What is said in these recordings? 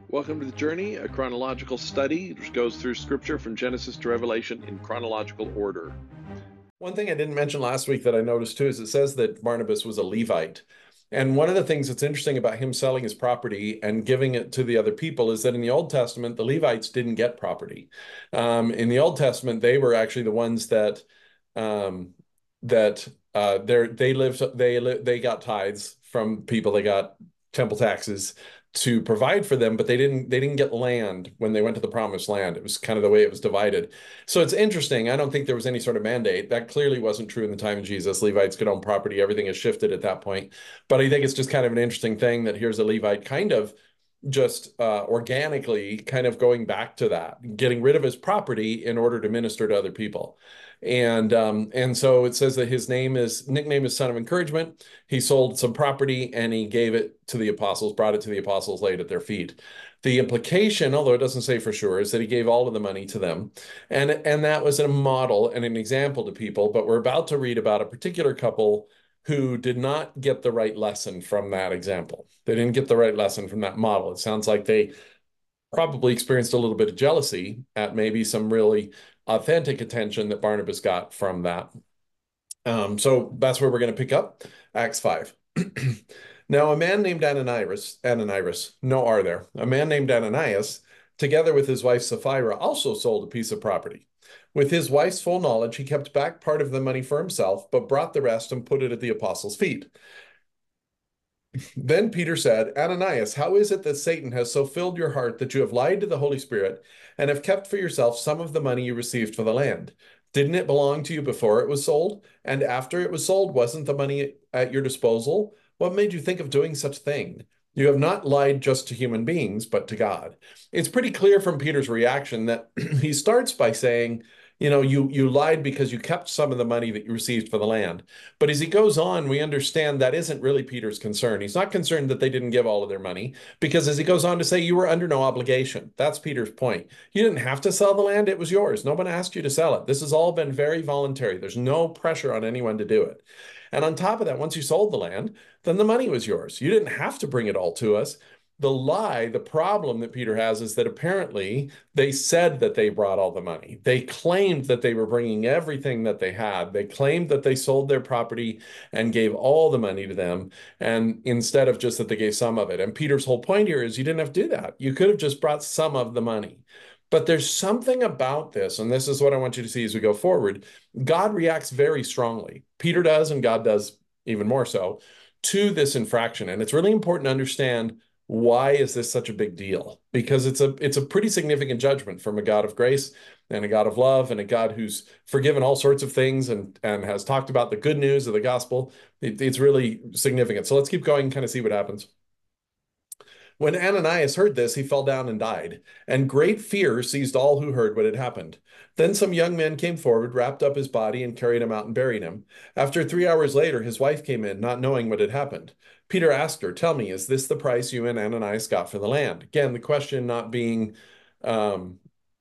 Welcome to The Journey, a chronological study which goes through scripture from Genesis to Revelation in chronological order. One thing I didn't mention last week that I noticed too is it says that Barnabas was a Levite. And one of the things that's interesting about him selling his property and giving it to the other people is that in the Old Testament, the Levites didn't get property. In the Old Testament, they were actually the ones that um, they got tithes from people. They got temple taxes to provide for them, but they didn't get land when they went to the promised land. It was kind of the way it was divided. So it's interesting. I don't think there was any sort of mandate. That clearly wasn't true in the time of Jesus. Levites could own property. Everything has shifted at that point. But I think it's just kind of an interesting thing that here's a Levite kind of just organically kind of going back to that, getting rid of his property in order to minister to other people. And so it says that his nickname is Son of Encouragement. He sold some property and he gave it to the apostles, brought it to the apostles, laid at their feet. The implication, although it doesn't say for sure, is that he gave all of the money to them. And that was a model and an example to people. But we're about to read about a particular couple who did not get the right lesson from that example. They didn't get the right lesson from that model. It sounds like they probably experienced a little bit of jealousy at maybe some really authentic attention that Barnabas got from that. So that's where we're going to pick up Acts 5. Now, a man named no R there, a man named Ananias, together with his wife Sapphira, also sold a piece of property. With his wife's full knowledge, he kept back part of the money for himself, but brought the rest and put it at the apostles' feet. Then Peter said, Ananias, how is it that Satan has so filled your heart that you have lied to the Holy Spirit and have kept for yourself some of the money you received for the land? Didn't it belong to you before it was sold? And after it was sold, wasn't the money at your disposal? What made you think of doing such a thing? You have not lied just to human beings, but to God. It's pretty clear from Peter's reaction that he starts by saying, you lied because you kept some of the money that you received for the land. But as he goes on, we understand that isn't really Peter's concern. He's not concerned that they didn't give all of their money, because as he goes on to say, you were under no obligation. That's Peter's point. You didn't have to sell the land, it was yours. No one asked you to sell it. This has all been very voluntary. There's no pressure on anyone to do it. And on top of that, once you sold the land, then the money was yours. You didn't have to bring it all to us. The problem that Peter has is that apparently they said that they brought all the money. They claimed that they were bringing everything that they had. They claimed that they sold their property and gave all the money to them, and instead of just that they gave some of it. And Peter's whole point here is you didn't have to do that. You could have just brought some of the money. But there's something about this, and this is what I want you to see as we go forward. God reacts very strongly. Peter does, and God does even more so, to this infraction. And it's really important to understand, why is this such a big deal? Because it's a pretty significant judgment from a God of grace and a God of love and a God who's forgiven all sorts of things and has talked about the good news of the gospel. It's really significant. So let's keep going and kind of see what happens. When Ananias heard this, he fell down and died, and great fear seized all who heard what had happened. Then some young men came forward, wrapped up his body, and carried him out and buried him. After 3 hours later, his wife came in, not knowing what had happened. Peter asked her, Tell me, is this the price you and Ananias got for the land? Again, the question not being, um,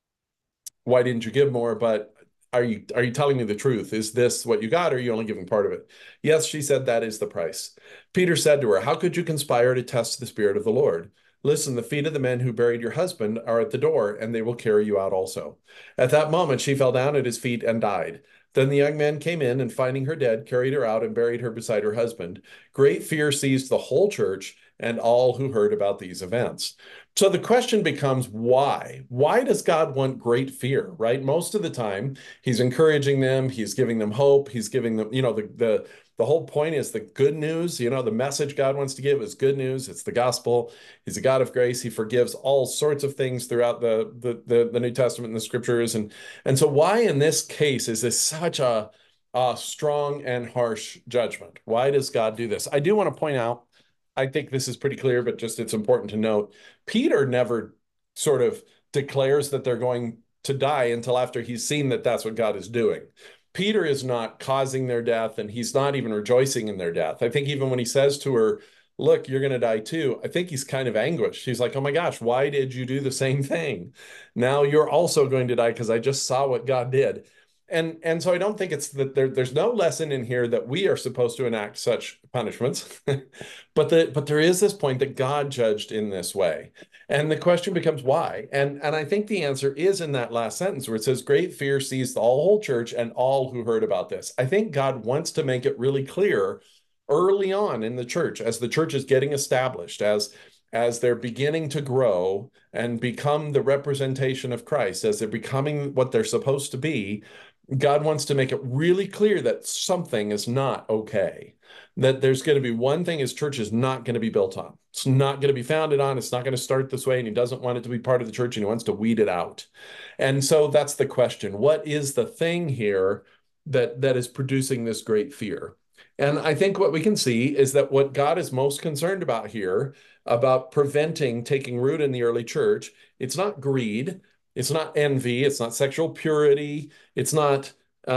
why didn't you give more, but are you telling me the truth? Is this what you got, or are you only giving part of it? Yes, she said, that is the price. Peter said to her, How could you conspire to test the Spirit of the Lord? Listen, the feet of the men who buried your husband are at the door, and they will carry you out also. At that moment, she fell down at his feet and died. Then the young men came in, and finding her dead, carried her out and buried her beside her husband. Great fear seized the whole church and all who heard about these events. So the question becomes, why? Why does God want great fear, right? Most of the time, he's encouraging them, he's giving them hope, he's giving them, the whole point is the good news. The message God wants to give is good news. It's the gospel. He's a God of grace. He forgives all sorts of things throughout the New Testament and the scriptures. And so why in this case is this such a strong and harsh judgment? Why does God do this? I do want to point out, I think this is pretty clear, but just it's important to note, Peter never sort of declares that they're going to die until after he's seen that that's what God is doing. Peter is not causing their death, and he's not even rejoicing in their death. I think even when he says to her, Look, you're going to die too, I think he's kind of anguished. He's like, Oh my gosh, why did you do the same thing? Now you're also going to die because I just saw what God did. And so I don't think it's that there's no lesson in here that we are supposed to enact such punishments, but there is this point that God judged in this way. And the question becomes why? And I think the answer is in that last sentence where it says, "Great fear seized the whole church and all who heard about this." I think God wants to make it really clear early on in the church, as the church is getting established, as they're beginning to grow and become the representation of Christ, as they're becoming what they're supposed to be, God wants to make it really clear that something is not okay. That there's going to be one thing his church is not going to be built on. It's not going to be founded on. It's not going to start this way. And he doesn't want it to be part of the church and he wants to weed it out. And so that's the question. What is the thing here that is producing this great fear? And I think what we can see is that what God is most concerned about here, about preventing taking root in the early church, it's not greed, it's not envy, it's not sexual purity, it's not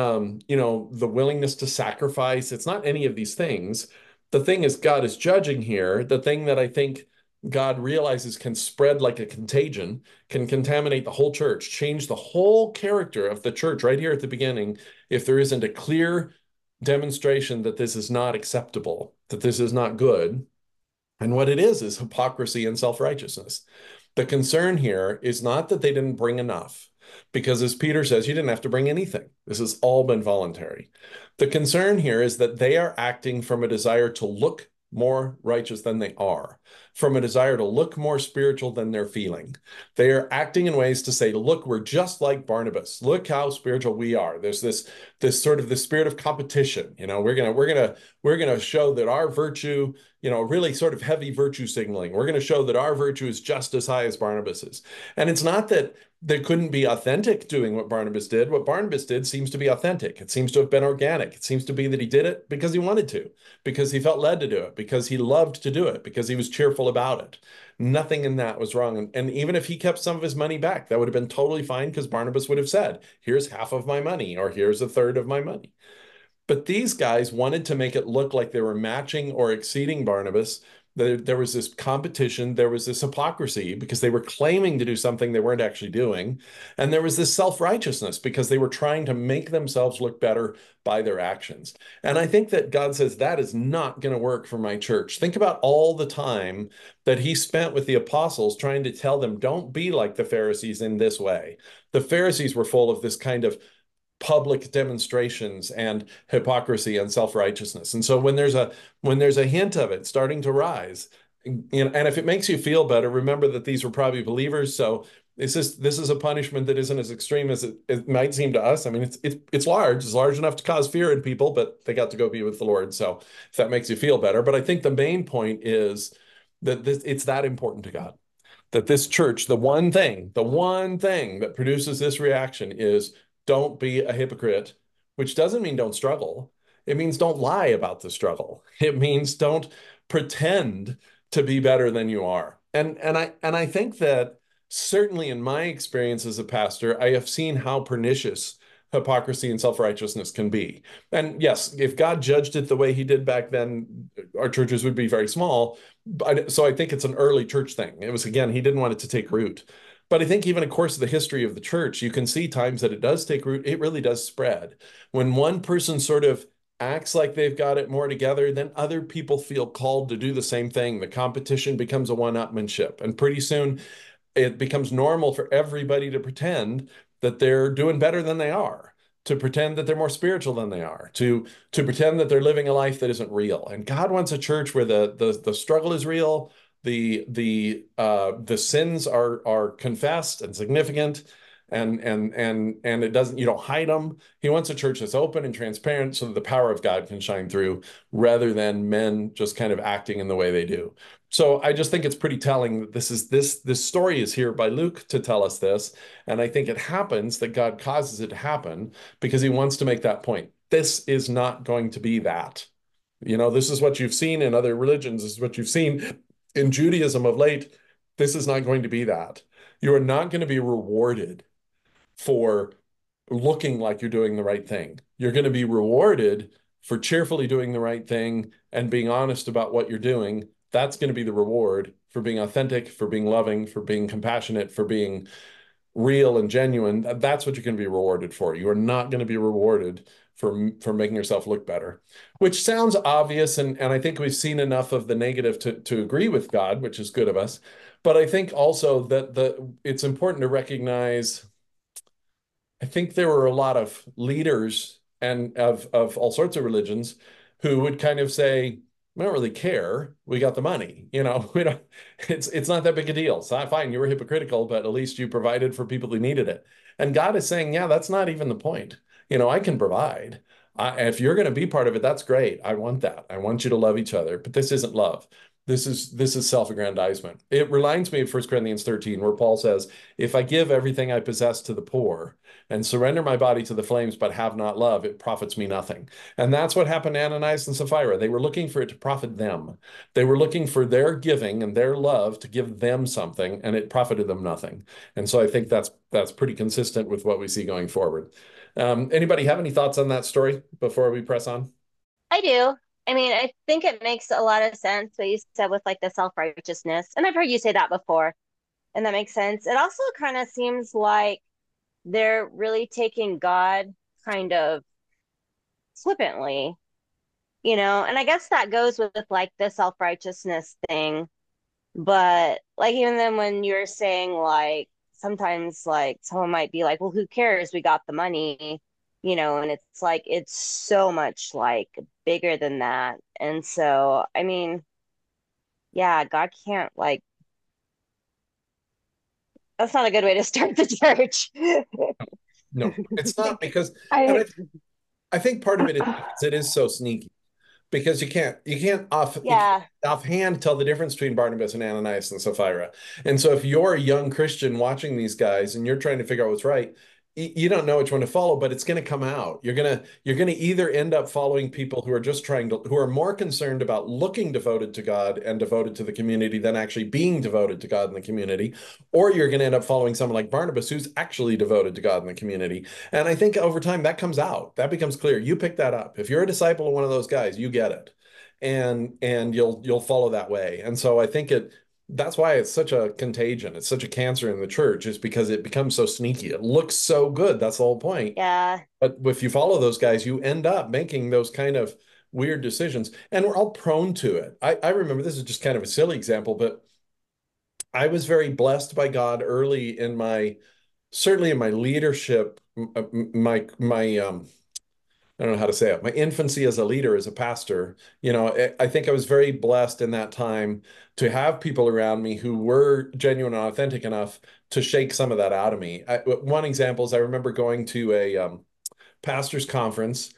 the willingness to sacrifice, it's not any of these things. The thing is, God is judging here. The thing that I think God realizes can spread like a contagion, can contaminate the whole church, change the whole character of the church right here at the beginning, if there isn't a clear demonstration that this is not acceptable, that this is not good. And what it is hypocrisy and self-righteousness. The concern here is not that they didn't bring enough, because as Peter says, you didn't have to bring anything. This has all been voluntary. The concern here is that they are acting from a desire to look more righteous than they are, from a desire to look more spiritual than they're feeling. They are acting in ways to say, look, we're just like Barnabas. Look how spiritual we are. There's this sort of the spirit of competition. We're gonna show that our virtue, really sort of heavy virtue signaling. We're going to show that our virtue is just as high as Barnabas's. And it's not that they couldn't be authentic doing what Barnabas did. What Barnabas did seems to be authentic. It seems to have been organic. It seems to be that he did it because he wanted to, because he felt led to do it, because he loved to do it, because he was cheerful about it. Nothing in that was wrong. And even if he kept some of his money back, that would have been totally fine, because Barnabas would have said, here's half of my money, or here's a third of my money. But these guys wanted to make it look like they were matching or exceeding Barnabas. There was this competition, there was this hypocrisy because they were claiming to do something they weren't actually doing. And there was this self-righteousness because they were trying to make themselves look better by their actions. And I think that God says that is not going to work for my church. Think about all the time that he spent with the apostles trying to tell them, don't be like the Pharisees in this way. The Pharisees were full of this kind of public demonstrations and hypocrisy and self-righteousness. And so when there's a hint of it starting to rise, and if it makes you feel better, remember that these were probably believers. So this is a punishment that isn't as extreme as it might seem to us. I mean, it's large. It's large enough to cause fear in people, but they got to go be with the Lord. So if that makes you feel better. But I think the main point is that it's that important to God, that this church, the one thing that produces this reaction is, don't be a hypocrite, which doesn't mean don't struggle. It means don't lie about the struggle. It means don't pretend to be better than you are. And I think that certainly in my experience as a pastor, I have seen how pernicious hypocrisy and self-righteousness can be. And yes, if God judged it the way he did back then, our churches would be very small. So I think it's an early church thing. It was, again, he didn't want it to take root. But I think even of course the history of the church, you can see times that it does take root. It really does spread. When one person sort of acts like they've got it more together, then other people feel called to do the same thing. The competition becomes a one-upmanship. And pretty soon it becomes normal for everybody to pretend that they're doing better than they are, to pretend that they're more spiritual than they are, to pretend that they're living a life that isn't real. And God wants a church where the struggle is real, the sins are confessed and significant, and it doesn't, you don't hide them. He wants a church that's open and transparent so that the power of God can shine through, rather than men just kind of acting in the way they do. So I just think it's pretty telling that this story is here by Luke to tell us this. And I think it happens that God causes it to happen because he wants to make that point. This is not going to be that. This is what you've seen in other religions. This is what you've seen in Judaism of late. This is not going to be that. You are not going to be rewarded for looking like you're doing the right thing. You're going to be rewarded for cheerfully doing the right thing and being honest about what you're doing. That's going to be the reward for being authentic, for being loving, for being compassionate, for being real and genuine, that's what you're going to be rewarded for. You are not going to be rewarded for making yourself look better, which sounds obvious, and I think we've seen enough of the negative to agree with God, which is good of us. But I think also that it's important to recognize, I think there were a lot of leaders and of all sorts of religions who would kind of say, "We don't really care. We got the money. We don't. It's not that big a deal. So fine, you were hypocritical, but at least you provided for people who needed it." And God is saying, "Yeah, that's not even the point. I can provide. If you're going to be part of it, that's great. I want that. I want you to love each other. But this isn't love. This is self-aggrandizement." It reminds me of 1 Corinthians 13, where Paul says, "If I give everything I possess to the poor and surrender my body to the flames, but have not love, it profits me nothing." And that's what happened to Ananias and Sapphira. They were looking for it to profit them. They were looking for their giving and their love to give them something, and it profited them nothing. And so I think that's pretty consistent with what we see going forward. Anybody have any thoughts on that story before we press on? I do. I mean, I think it makes a lot of sense what you said with like the self-righteousness. And I've heard you say that before, and that makes sense. It also kind of seems like they're really taking God kind of flippantly, and I guess that goes with like the self-righteousness thing. But like even then when you're saying like sometimes like someone might be like, well, who cares? We got the money, and it's like it's so much like bigger than that. And so, I mean, yeah, God can't like that's not a good way to start the church. No, it's not, because, and I I think part of it is because it is so sneaky, because you can't yeah, offhand tell the difference between Barnabas and Ananias and Sapphira. And so if you're a young Christian watching these guys and you're trying to figure out what's right, you don't know which one to follow, but it's going to come out. You're going to either end up following people who are just who are more concerned about looking devoted to God and devoted to the community than actually being devoted to God and the community, or you're going to end up following someone like Barnabas who's actually devoted to God and the community. And I think over time that comes out, that becomes clear. You pick that up. If you're a disciple of one of those guys, you get it, and you'll follow that way. And so I think that's why it's such a contagion. It's such a cancer in the church, is because it becomes so sneaky. It looks so good. That's the whole point. yeah, But if you follow those guys, you end up making those kind of weird decisions. And we're all prone to it. I remember, this is just kind of a silly example, but I was very blessed by God early in certainly in my leadership, my I don't know how to say it, my infancy as a leader, as a pastor. I think I was very blessed in that time to have people around me who were genuine and authentic enough to shake some of that out of me. One example is, I remember going to a pastor's conference,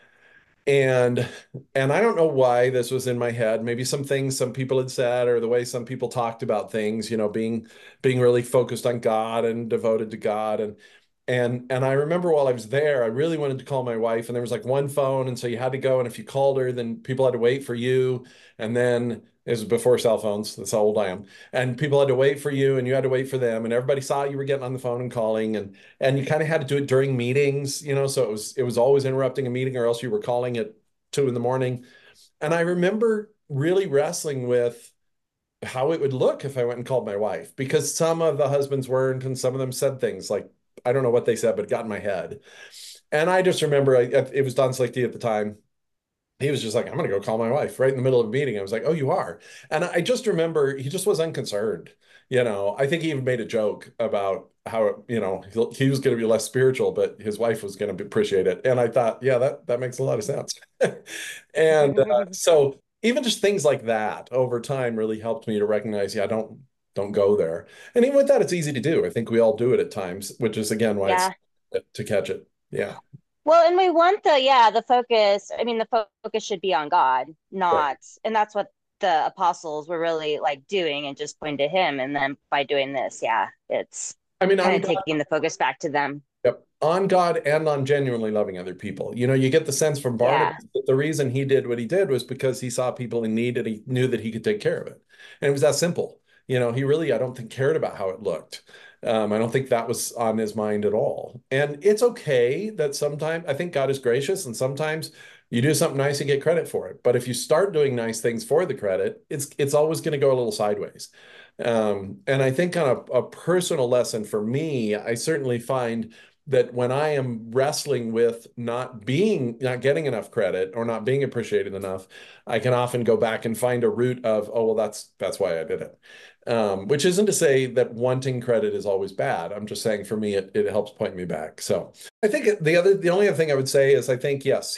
and I don't know why this was in my head. Maybe some things some people had said, or the way some people talked about things, being really focused on God and devoted to God. And I remember while I was there, I really wanted to call my wife, and there was like one phone, and so you had to go, and if you called her, then people had to wait for you. And then it was before cell phones. That's how old I am. And people had to wait for you, and you had to wait for them, and everybody saw you were getting on the phone and calling, and you kind of had to do it during meetings, so it was always interrupting a meeting, or else you were calling at 2 in the morning. And I remember really wrestling with how it would look if I went and called my wife, because some of the husbands weren't, and some of them said things like, I don't know what they said, but it got in my head. And I just remember, it was Don Slichty at the time. He was just like, I'm going to go call my wife right in the middle of a meeting. I was like, oh, you are? And I just remember he just was unconcerned. I think he even made a joke about how, he was going to be less spiritual, but his wife was going to appreciate it. And I thought, yeah, that makes a lot of sense. And so even just things like that over time really helped me to recognize, yeah, don't go there. And even with that, it's easy to do. I think we all do it at times, which is again why it's yeah. to catch it. Yeah. Well, and we want the focus. I mean, the focus should be on God, Right. not, and that's what the apostles were really like doing and just pointing to him. And then by doing this, yeah, it's I mean, kind on of God, taking the focus back to them. yep, on God and on genuinely loving other people. You get the sense from Yeah. Barnabas that the reason he did what he did was because he saw people in need and he knew that he could take care of it. And it was that simple. He really, I don't think, cared about how it looked. I don't think that was on his mind at all. And it's okay that sometimes, I think God is gracious, and sometimes you do something nice and get credit for it. But if you start doing nice things for the credit, it's always going to go a little sideways. And I think on a personal lesson for me, I certainly find that when I am wrestling with not getting enough credit or not being appreciated enough, I can often go back and find a root of, oh, well, that's why I did it. Which isn't to say that wanting credit is always bad. I'm just saying for me, it helps point me back. So I think the only other thing I would say is I think, yes,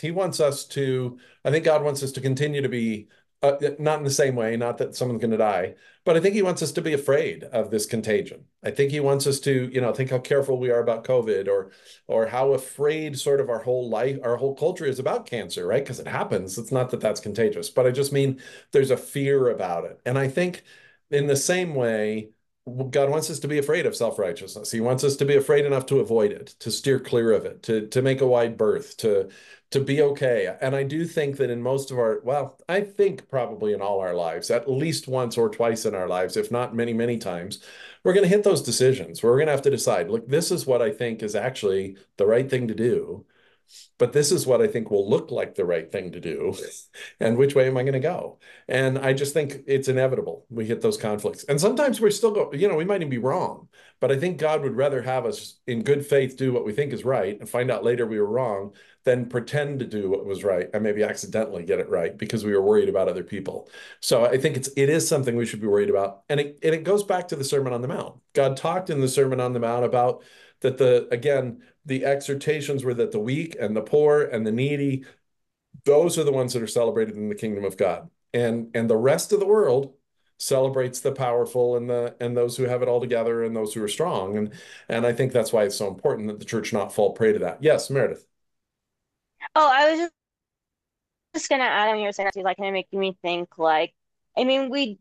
I think God wants us to continue to be, not in the same way, not that someone's going to die, but I think he wants us to be afraid of this contagion. I think he wants us to, think how careful we are about COVID, or how afraid sort of our whole life, our whole culture is about cancer, right? Because it happens. It's not that that's contagious, but I just mean there's a fear about it. And I think in the same way, God wants us to be afraid of self-righteousness. He wants us to be afraid enough to avoid it, to steer clear of it, to make a wide berth, to be okay. And I do think that in most of I think probably in all our lives, at least once or twice in our lives, if not many, many times, we're going to hit those decisions where we're going to have to decide, look, this is what I think is actually the right thing to do, but this is what I think will look like the right thing to do. And which way am I going to go? And I just think it's inevitable. We hit those conflicts. And sometimes we're still we might even be wrong, but I think God would rather have us in good faith do what we think is right and find out later we were wrong than pretend to do what was right and maybe accidentally get it right because we were worried about other people. So I think it is something we should be worried about. And it goes back to the Sermon on the Mount. God talked in the Sermon on the Mount about that the exhortations were that the weak and the poor and the needy, those are the ones that are celebrated in the kingdom of God. And the rest of the world celebrates the powerful and those who have it all together and those who are strong. And I think that's why it's so important that the church not fall prey to that. Yes, Meredith. Oh, I was just gonna add on, you were saying that, like, kind of making me think, like, I mean, we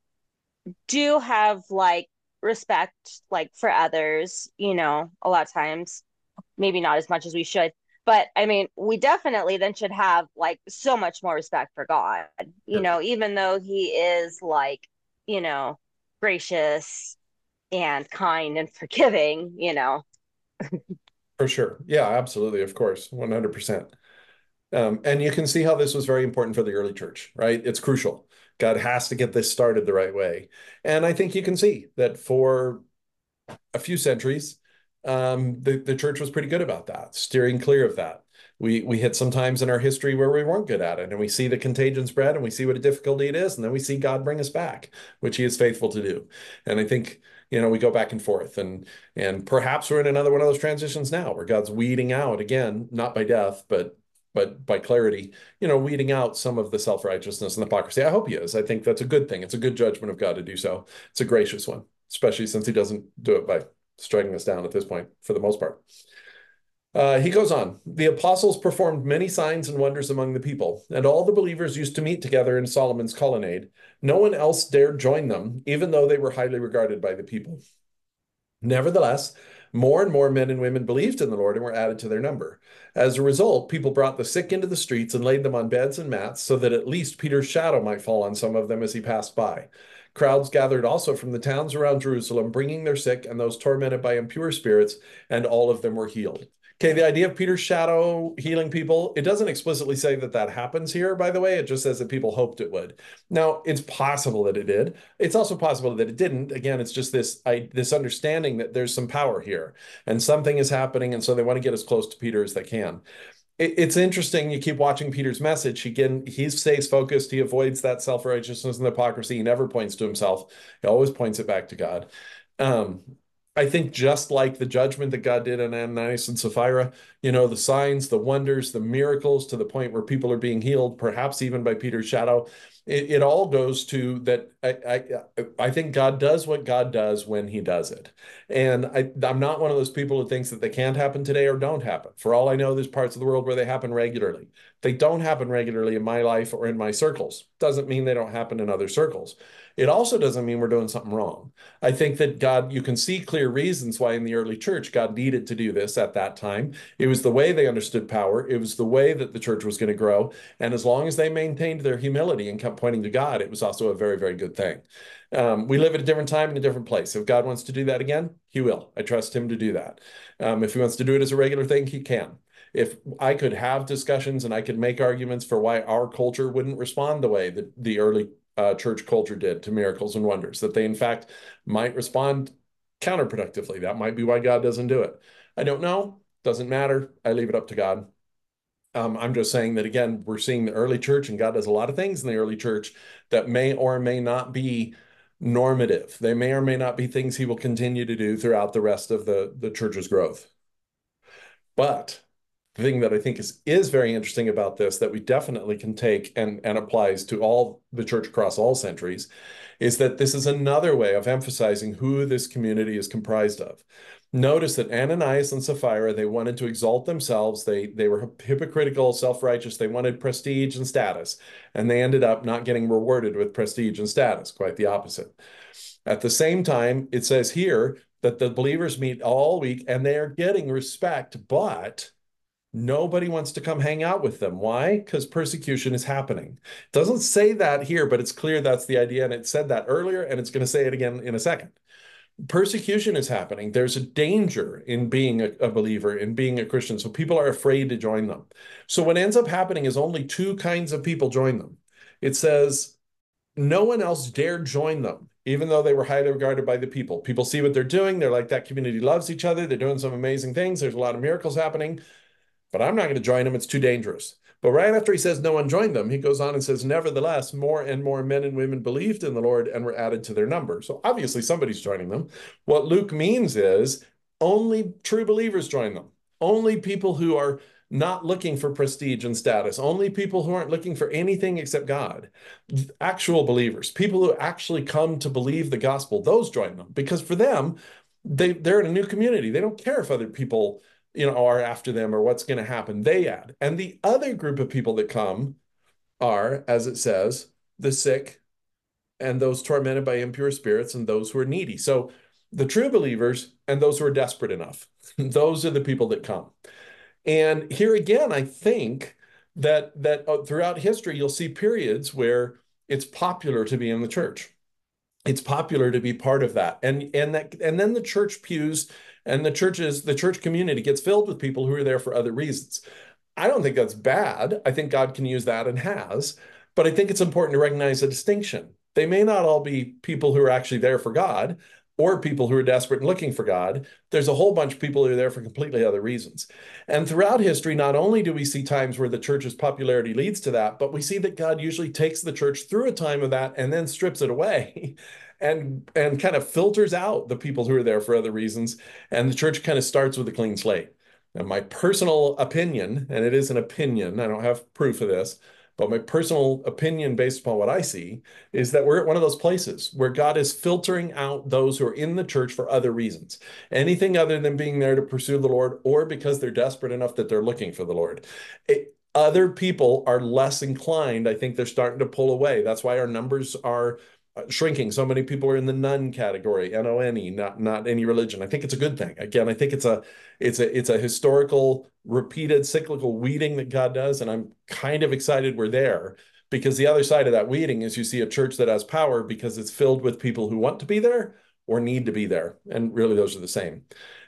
do have like respect, like, for others, a lot of times, maybe not as much as we should. But I mean, we definitely then should have like so much more respect for God, Sure. even though he is like, you know, gracious and kind and forgiving. For sure. Yeah, absolutely. Of course. 100%. And you can see how this was very important for the early church, right? It's crucial. God has to get this started the right way. And I think you can see that for a few centuries, the church was pretty good about that, steering clear of that. We hit some times in our history where we weren't good at it, and we see the contagion spread, and we see what a difficulty it is, and then we see God bring us back, which He is faithful to do. And I think we go back and forth, and perhaps we're in another one of those transitions now, where God's weeding out again, not by death, but by clarity, weeding out some of the self-righteousness and hypocrisy. I hope He is. I think that's a good thing. It's a good judgment of God to do so. It's a gracious one, especially since He doesn't do it by striking us down at this point, for the most part. He goes on, the apostles performed many signs and wonders among the people, and all the believers used to meet together in Solomon's colonnade. No one else dared join them, even though they were highly regarded by the people. Nevertheless, more and more men and women believed in the Lord and were added to their number. As a result, people brought the sick into the streets and laid them on beds and mats so that at least Peter's shadow might fall on some of them as he passed by. Crowds gathered also from the towns around Jerusalem, bringing their sick and those tormented by impure spirits, and all of them were healed. Okay, the idea of Peter's shadow healing people, it doesn't explicitly say that that happens here, by the way. It just says that people hoped it would. Now, it's possible that it did. It's also possible that it didn't. Again, it's just this understanding that there's some power here and something is happening, and so they want to get as close to Peter as they can. It's interesting. You keep watching Peter's message. He stays focused. He avoids that self-righteousness and hypocrisy. He never points to himself. He always points it back to God. I think just like the judgment that God did on Ananias and Sapphira, the signs, the wonders, the miracles to the point where people are being healed, perhaps even by Peter's shadow, it all goes to that. I think God does what God does when He does it. And I'm not one of those people who thinks that they can't happen today or don't happen. For all I know, there's parts of the world where they happen regularly. They don't happen regularly in my life or in my circles. Doesn't mean they don't happen in other circles. It also doesn't mean we're doing something wrong. I think that God, you can see clear reasons why in the early church, God needed to do this at that time. It was the way they understood power. It was the way that the church was going to grow. And as long as they maintained their humility and kept pointing to God, it was also a very, very good thing. We live at a different time in a different place. If God wants to do that again, He will. I trust Him to do that. If He wants to do it as a regular thing, He can. If I could have discussions and I could make arguments for why our culture wouldn't respond the way that the early church culture did to miracles and wonders, that they in fact might respond counterproductively. That might be why God doesn't do it. I don't know. Doesn't matter. I leave it up to God. I'm just saying that, again, we're seeing the early church, and God does a lot of things in the early church that may or may not be normative. They may or may not be things he will continue to do throughout the rest of the church's growth. But the thing that I think is very interesting about this, that we definitely can take and applies to all the church across all centuries, is that this is another way of emphasizing who this community is comprised of. Notice that Ananias and Sapphira, they wanted to exalt themselves. They were hypocritical, self-righteous. They wanted prestige and status, and they ended up not getting rewarded with prestige and status, quite the opposite. At the same time, it says here that the believers meet all week and they are getting respect, but nobody wants to come hang out with them. Why? Because persecution is happening. It doesn't say that here, but it's clear that's the idea. And it said that earlier, and it's going to say it again in a second. Persecution is happening. There's a danger in being a believer, in being a Christian. So people are afraid to join them. So what ends up happening is only two kinds of people join them. It says no one else dared join them, even though they were highly regarded by the people. People see what they're doing. They're like, that community loves each other. They're doing some amazing things. There's a lot of miracles happening, but I'm not going to join them. It's too dangerous. But right after he says no one joined them, he goes on and says, nevertheless, more and more men and women believed in the Lord and were added to their number. So obviously somebody's joining them. What Luke means is only true believers join them. Only people who are not looking for prestige and status, only people who aren't looking for anything except God, actual believers, people who actually come to believe the gospel, those join them. Because for them, they're in a new community. They don't care if other people are after them or what's going to happen. They add. And the other group of people that come are, as it says, the sick and those tormented by impure spirits and those who are needy. So the true believers and those who are desperate enough, those are the people that come. And here again, I think that throughout history, you'll see periods where it's popular to be in the church. It's popular to be part of that. And then the church pews and the church community gets filled with people who are there for other reasons. I don't think that's bad. I think God can use that and has, but I think it's important to recognize a distinction. They may not all be people who are actually there for God or people who are desperate and looking for God. There's a whole bunch of people who are there for completely other reasons. And throughout history, not only do we see times where the church's popularity leads to that, but we see that God usually takes the church through a time of that and then strips it away and kind of filters out the people who are there for other reasons. And the church kind of starts with a clean slate. And my personal opinion, and it is an opinion, I don't have proof of this, but my personal opinion based upon what I see is that we're at one of those places where God is filtering out those who are in the church for other reasons. Anything other than being there to pursue the Lord or because they're desperate enough that they're looking for the Lord. Other people are less inclined. I think they're starting to pull away. That's why our numbers are shrinking. So many people are in the none category, N-O-N-E, not any religion. I think it's a good thing. Again, I think it's a historical, repeated, cyclical weeding that God does, and I'm kind of excited we're there, because the other side of that weeding is you see a church that has power because it's filled with people who want to be there or need to be there, and really those are the same.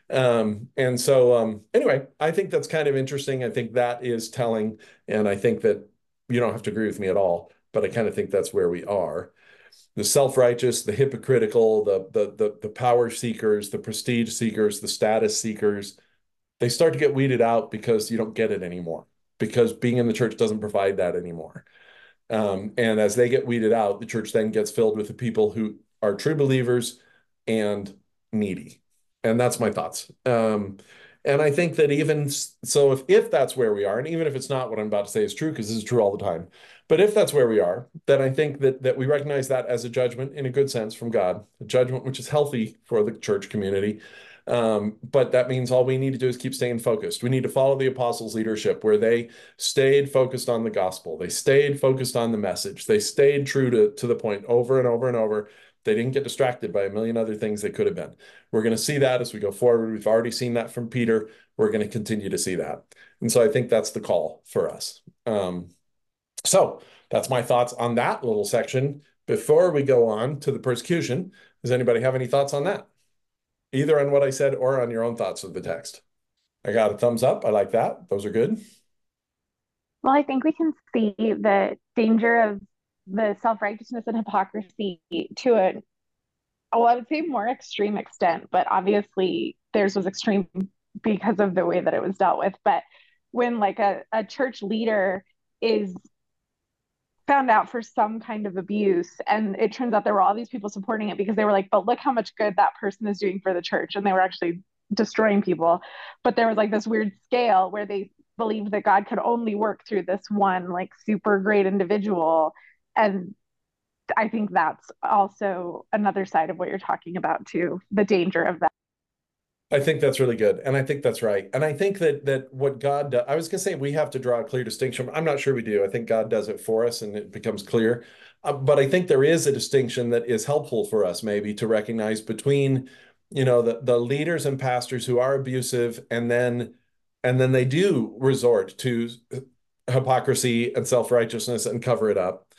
Anyway, I think that's kind of interesting. I think that is telling, and I think that you don't have to agree with me at all, but I kind of think that's where we are. The self-righteous, the hypocritical, the power seekers, the prestige seekers, the status seekers, they start to get weeded out because you don't get it anymore, because being in the church doesn't provide that anymore. And as they get weeded out, the church then gets filled with the people who are true believers and needy. And that's my thoughts. And I think that even so, if that's where we are, and even if it's not what I'm about to say is true, because this is true all the time, but if that's where we are, then I think that we recognize that as a judgment in a good sense from God, a judgment which is healthy for the church community. But that means all we need to do is keep staying focused. We need to follow the apostles' leadership, where they stayed focused on the gospel. They stayed focused on the message. They stayed true to the point over and over and over. They didn't get distracted by a million other things they could have been. We're going to see that as we go forward. We've already seen that from Peter. We're going to continue to see that. And so I think that's the call for us. So that's my thoughts on that little section. Before we go on to the persecution, does anybody have any thoughts on that? Either on what I said or on your own thoughts of the text? I got a thumbs up. I like that. Those are good. Well, I think we can see the danger of the self-righteousness and hypocrisy to well, I would say more extreme extent, but obviously theirs was extreme because of the way that it was dealt with. But when like a church leader is found out for some kind of abuse, and it turns out there were all these people supporting it because they were like, but look how much good that person is doing for the church, and they were actually destroying people. But there was like this weird scale where they believed that God could only work through this one like super great individual. And I think that's also another side of what you're talking about too, the danger of that. I think that's really good. And I think that's right. And I think that what God does, I was going to say we have to draw a clear distinction. I'm not sure we do. I think God does it for us and it becomes clear. But I think there is a distinction that is helpful for us maybe to recognize between, the leaders and pastors who are abusive and then they do resort to hypocrisy and self-righteousness and cover it up,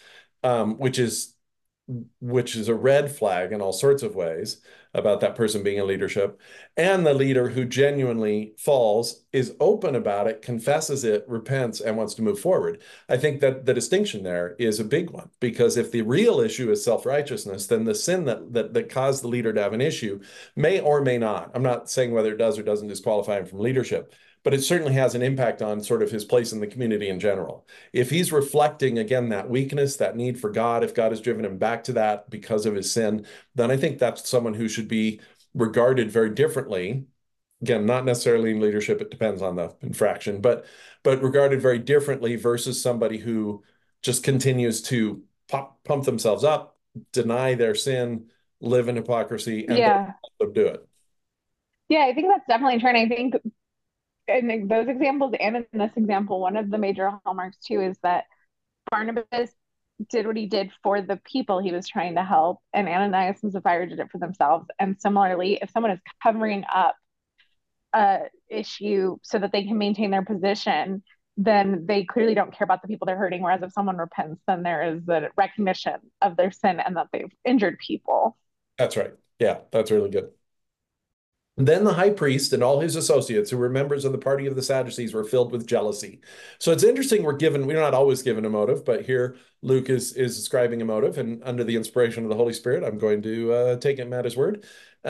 which is a red flag in all sorts of ways about that person being in leadership, and the leader who genuinely falls, is open about it, confesses it, repents, and wants to move forward. I think that the distinction there is a big one, because if the real issue is self-righteousness, then the sin that caused the leader to have an issue may or may not, I'm not saying whether it does or doesn't disqualify him from leadership, but it certainly has an impact on sort of his place in the community in general. If he's reflecting, again, that weakness, that need for God, if God has driven him back to that because of his sin, then I think that's someone who should be regarded very differently. Again, not necessarily in leadership, it depends on the infraction, but regarded very differently versus somebody who just continues to pump themselves up, deny their sin, live in hypocrisy, and do it. Yeah, I think that's definitely true. And I think in those examples and in this example, one of the major hallmarks too is that Barnabas did what he did for the people he was trying to help, and Ananias and Sapphira did it for themselves. And similarly, if someone is covering up a issue so that they can maintain their position, then they clearly don't care about the people they're hurting. Whereas if someone repents, then there is a recognition of their sin and that they've injured people. That's right. Yeah, that's really good. Then the high priest and all his associates, who were members of the party of the Sadducees, were filled with jealousy. So it's interesting, we're not always given a motive, but here Luke is describing a motive, and under the inspiration of the Holy Spirit, I'm going to take him at his word,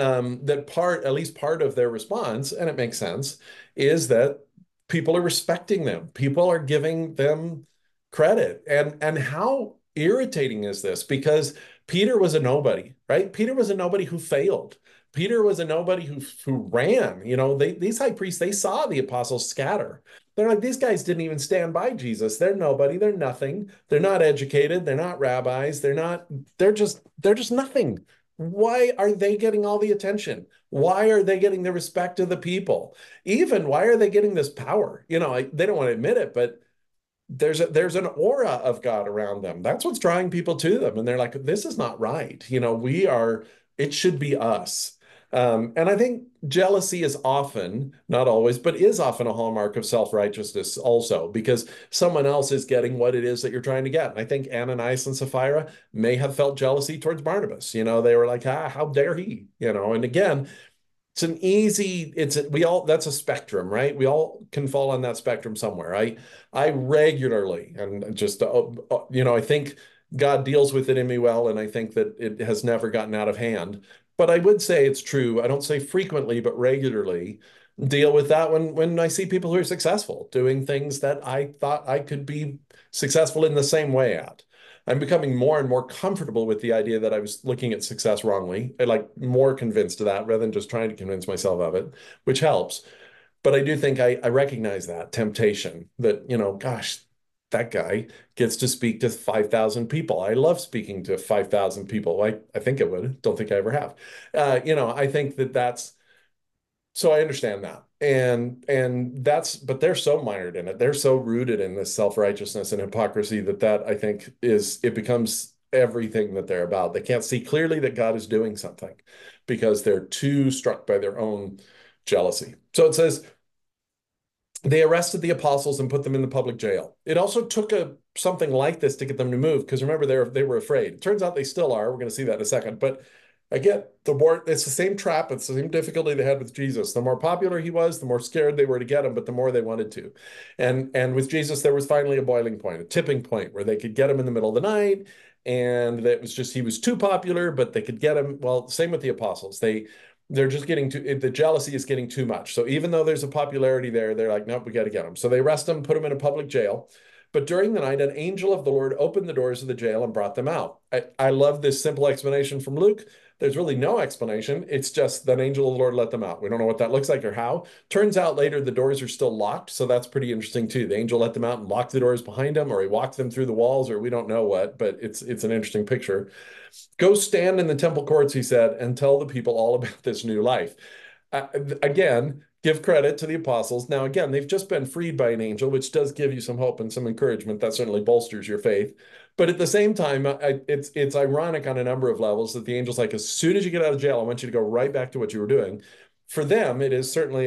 at least part of their response, and it makes sense, is that people are respecting them. People are giving them credit. And how irritating is this? Because Peter was a nobody, right? Peter was a nobody who failed. Peter was a nobody who ran. These high priests, they saw the apostles scatter. They're like, these guys didn't even stand by Jesus. They're nobody. They're nothing. They're not educated. They're not rabbis. They're just nothing. Why are they getting all the attention? Why are they getting the respect of the people? Even why are they getting this power? They don't want to admit it, but there's an aura of God around them. That's what's drawing people to them. And they're like, this is not right. It should be us. And I think jealousy is often, not always, but is often a hallmark of self-righteousness also, because someone else is getting what it is that you're trying to get. And I think Ananias and Sapphira may have felt jealousy towards Barnabas. They were like, how dare he? And again, that's a spectrum, right? We all can fall on that spectrum somewhere. I regularly, and just, I think God deals with it in me well, and I think that it has never gotten out of hand. But I would say it's true. I don't say frequently, but regularly deal with that when I see people who are successful doing things that I thought I could be successful in the same way at. I'm becoming more and more comfortable with the idea that I was looking at success wrongly. I like more convinced of that rather than just trying to convince myself of it, which helps. But I do think I recognize that temptation that, gosh, that guy gets to speak to 5,000 people. I love speaking to 5,000 people. I think I would. Don't think I ever have. I think that's, so I understand that. But they're so mired in it. They're so rooted in this self-righteousness and hypocrisy that I think it becomes everything that they're about. They can't see clearly that God is doing something because they're too struck by their own jealousy. So it says, they arrested the apostles and put them in the public jail. It also took something like this to get them to move, because remember, they were afraid. It turns out they still are. We're going to see that in a second. But again, it's the same trap. It's the same difficulty they had with Jesus. The more popular he was, the more scared they were to get him, but the more they wanted to. And with Jesus, there was finally a boiling point, a tipping point where they could get him in the middle of the night and that was just he was too popular, but they could get him. Well, same with the apostles. They're just getting too, the jealousy is getting too much. So even though there's a popularity there, they're like, nope, we got to get him. So they arrest him, put him in a public jail. But during the night, an angel of the Lord opened the doors of the jail and brought them out. I love this simple explanation from Luke. There's really no explanation. It's just that an angel of the Lord let them out. We don't know what that looks like or how. Turns out later the doors are still locked, so that's pretty interesting too. The angel let them out and locked the doors behind him, or he walked them through the walls, or we don't know what, but it's an interesting picture. Go stand in the temple courts, he said, and tell the people all about this new life. Again, give credit to the apostles. Now, again, they've just been freed by an angel, which does give you some hope and some encouragement. That certainly bolsters your faith. But at the same time, it's ironic on a number of levels that the angel's like, as soon as you get out of jail, I want you to go right back to what you were doing. For them, it is certainly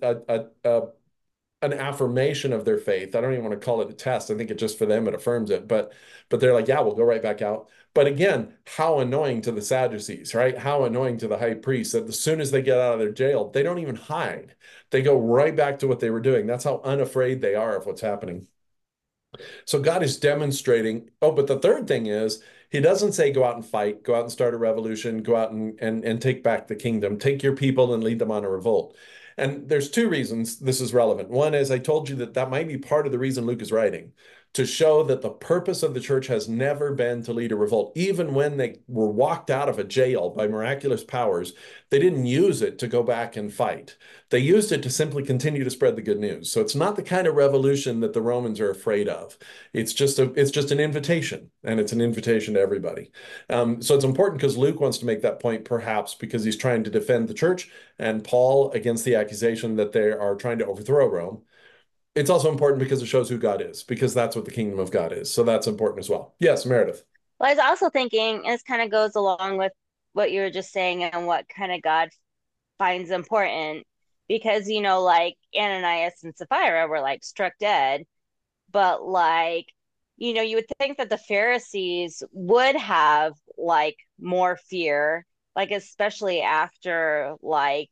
an affirmation of their faith. I don't even want to call it a test. I think it just for them, it affirms it. But they're like, yeah, we'll go right back out. But again, how annoying to the Sadducees, right? How annoying to the high priest that as soon as they get out of their jail, they don't even hide. They go right back to what they were doing. That's how unafraid they are of what's happening. So God is demonstrating. Oh, but the third thing is, he doesn't say go out and fight, go out and start a revolution, go out and take back the kingdom, take your people and lead them on a revolt. And there's two reasons this is relevant. One is I told you that might be part of the reason Luke is writing, to show that the purpose of the church has never been to lead a revolt. Even when they were walked out of a jail by miraculous powers, they didn't use it to go back and fight. They used it to simply continue to spread the good news. So it's not the kind of revolution that the Romans are afraid of. It's just an invitation, and it's an invitation to everybody. So it's important because Luke wants to make that point, perhaps because he's trying to defend the church and Paul against the accusation that they are trying to overthrow Rome. It's also important because it shows who God is, because that's what the kingdom of God is. So that's important as well. Yes, Meredith. Well, I was also thinking, and this kind of goes along with what you were just saying and what kind of God finds important, because, like Ananias and Sapphira were like struck dead, but like, you would think that the Pharisees would have like more fear, like especially after like,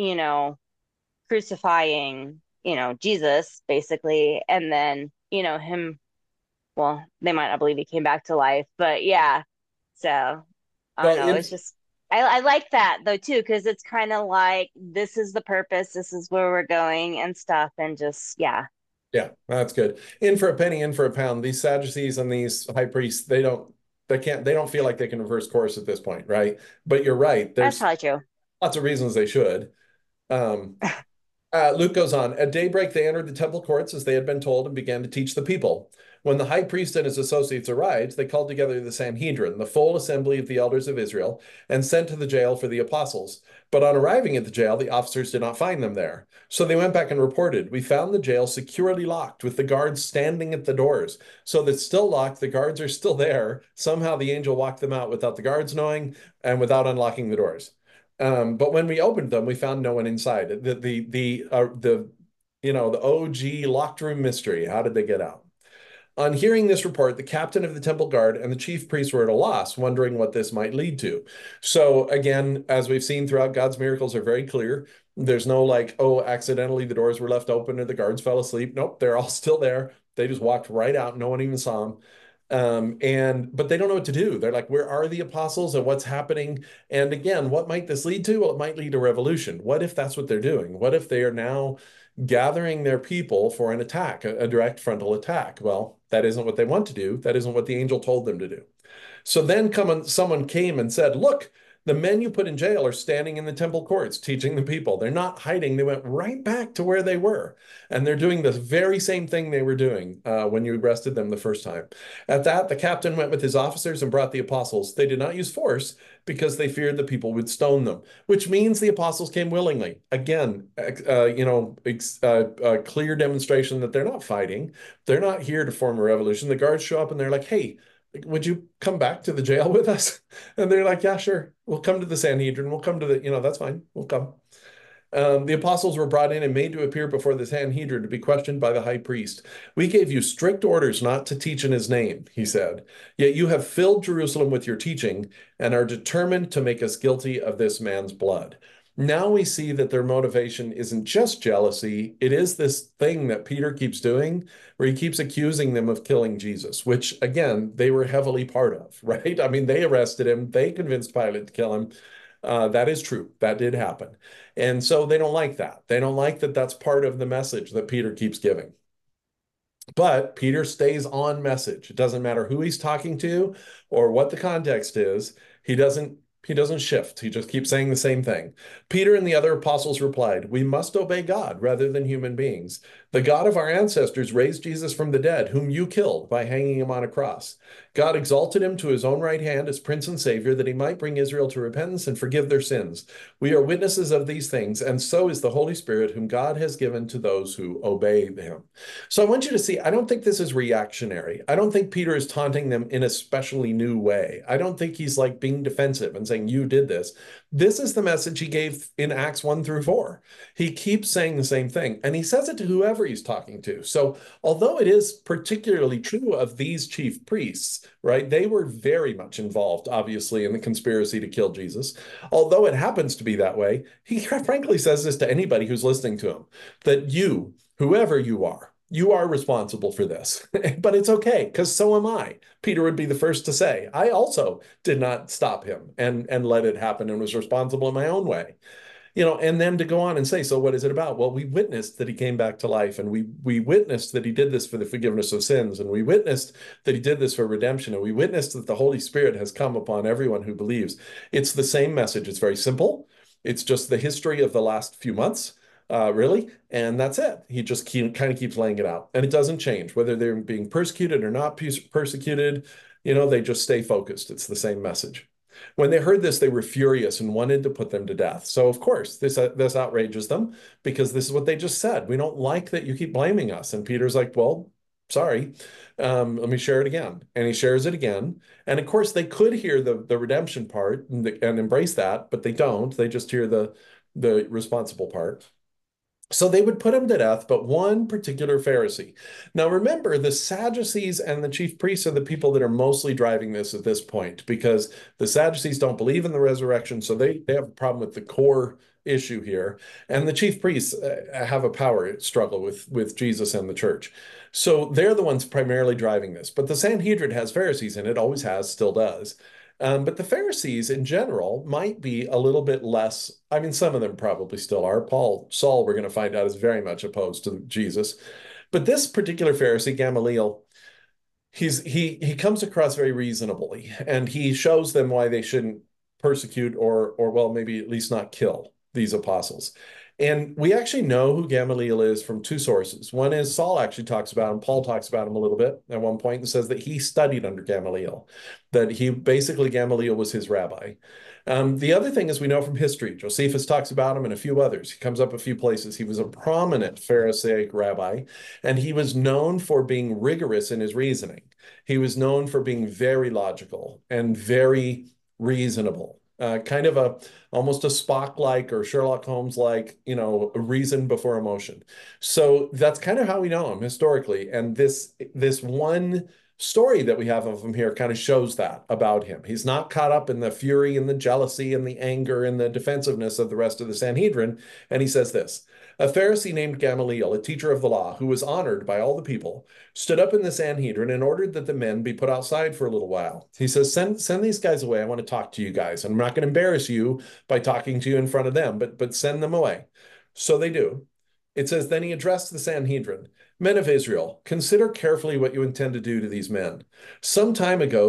crucifying Jesus basically, and then him, well, they might not believe he came back to life, but yeah. So I don't know, it's just I like that though too, because it's kind of like this is the purpose, this is where we're going and stuff, and just yeah, that's good. In for a penny, in for a pound. These Sadducees and these high priests, they don't feel like they can reverse course at this point, right? But you're right, that's there's probably true. lots of reasons they should. Luke goes on, at daybreak, they entered the temple courts as they had been told and began to teach the people. When the high priest and his associates arrived, they called together the Sanhedrin, the full assembly of the elders of Israel, and sent to the jail for the apostles. But on arriving at the jail, the officers did not find them there. So they went back and reported, we found the jail securely locked with the guards standing at the doors. So that's still locked. The guards are still there. Somehow the angel walked them out without the guards knowing and without unlocking the doors. But when we opened them, we found no one inside. The OG locked room mystery. How did they get out? On hearing this report, the captain of the temple guard and the chief priests were at a loss, wondering what this might lead to. So again, as we've seen throughout, God's miracles are very clear. There's no like, oh, accidentally the doors were left open or the guards fell asleep. Nope, they're all still there. They just walked right out. No one even saw them. But they don't know what to do. They're like, where are the apostles and what's happening? And again, what might this lead to? Well, it might lead to revolution. What if that's what they're doing? What if they are now gathering their people for an attack, a direct frontal attack? Well, that isn't what they want to do. That isn't what the angel told them to do. So then someone came and said, look, the men you put in jail are standing in the temple courts teaching the people. They're not hiding. They went right back to where they were. And they're doing the very same thing they were doing when you arrested them the first time. At that, the captain went with his officers and brought the apostles. They did not use force because they feared the people would stone them, which means the apostles came willingly. Again, a clear demonstration that they're not fighting. They're not here to form a revolution. The guards show up and they're like, hey, would you come back to the jail with us? And they're like, yeah, sure. We'll come to the Sanhedrin. We'll come to that's fine. We'll come. The apostles were brought in and made to appear before the Sanhedrin to be questioned by the high priest. We gave you strict orders not to teach in his name, he said. Yet you have filled Jerusalem with your teaching and are determined to make us guilty of this man's blood. Now we see that their motivation isn't just jealousy. It is this thing that Peter keeps doing where he keeps accusing them of killing Jesus, which again, they were heavily part of, right? I mean, they arrested him. They convinced Pilate to kill him. That is true. That did happen. And so they don't like that. They don't like that that's part of the message that Peter keeps giving. But Peter stays on message. It doesn't matter who he's talking to or what the context is. He doesn't shift. He just keeps saying the same thing. Peter and the other apostles replied, "We must obey God rather than human beings. The God of our ancestors raised Jesus from the dead, whom you killed by hanging him on a cross. God exalted him to his own right hand as Prince and Savior, that he might bring Israel to repentance and forgive their sins. We are witnesses of these things, and so is the Holy Spirit, whom God has given to those who obey him." So I want you to see, I don't think this is reactionary. I don't think Peter is taunting them in a specially new way. I don't think he's like being defensive and saying, you did this. This is the message he gave in Acts 1-4. He keeps saying the same thing, and he says it to whoever he's talking to. So although it is particularly true of these chief priests, right, they were very much involved, obviously, in the conspiracy to kill Jesus. Although it happens to be that way, he frankly says this to anybody who's listening to him, that you, whoever you are responsible for this. But it's okay, because so am I. Peter would be the first to say, I also did not stop him and let it happen and was responsible in my own way. And then to go on and say, so what is it about? Well, we witnessed that he came back to life, and we witnessed that he did this for the forgiveness of sins, and we witnessed that he did this for redemption, and we witnessed that the Holy Spirit has come upon everyone who believes. It's the same message. It's very simple. It's just the history of the last few months. Really, and that's it. He just kind of keeps laying it out, and it doesn't change whether they're being persecuted or not persecuted. They just stay focused. It's the same message. When they heard this, they were furious and wanted to put them to death. So of course, this outrages them, because this is what they just said. We don't like that you keep blaming us. And Peter's like, well, sorry. Let me share it again. And he shares it again. And of course, they could hear the redemption part and embrace that, but they don't. They just hear the responsible part. So they would put him to death, but one particular Pharisee. Now remember, the Sadducees and the chief priests are the people that are mostly driving this at this point, because the Sadducees don't believe in the resurrection, so they have a problem with the core issue here. And the chief priests have a power struggle with Jesus and the church. So they're the ones primarily driving this. But the Sanhedrin has Pharisees in it, always has, still does. But the Pharisees in general might be a little bit less. I mean, some of them probably still are. Saul, we're going to find out, is very much opposed to Jesus. But this particular Pharisee, Gamaliel, he comes across very reasonably, and he shows them why they shouldn't persecute or well, maybe at least not kill these apostles. And we actually know who Gamaliel is from two sources. One is Saul actually talks about him. Paul talks about him a little bit at one point and says that he studied under Gamaliel, that Gamaliel was his rabbi. The other thing is we know from history, Josephus talks about him and a few others. He comes up a few places. He was a prominent Pharisaic rabbi, and he was known for being rigorous in his reasoning. He was known for being very logical and very reasonable. Kind of almost a Spock-like or Sherlock Holmes-like, reason before emotion. So that's kind of how we know him historically. And this one story that we have of him here kind of shows that about him. He's not caught up in the fury and the jealousy and the anger and the defensiveness of the rest of the Sanhedrin. And he says this: a Pharisee named Gamaliel, a teacher of the law, who was honored by all the people, stood up in the Sanhedrin and ordered that the men be put outside for a little while. He says, send these guys away. I want to talk to you guys. I'm not going to embarrass you by talking to you in front of them, but send them away. So they do. It says, then he addressed the Sanhedrin. Men of Israel, consider carefully what you intend to do to these men. Some time ago,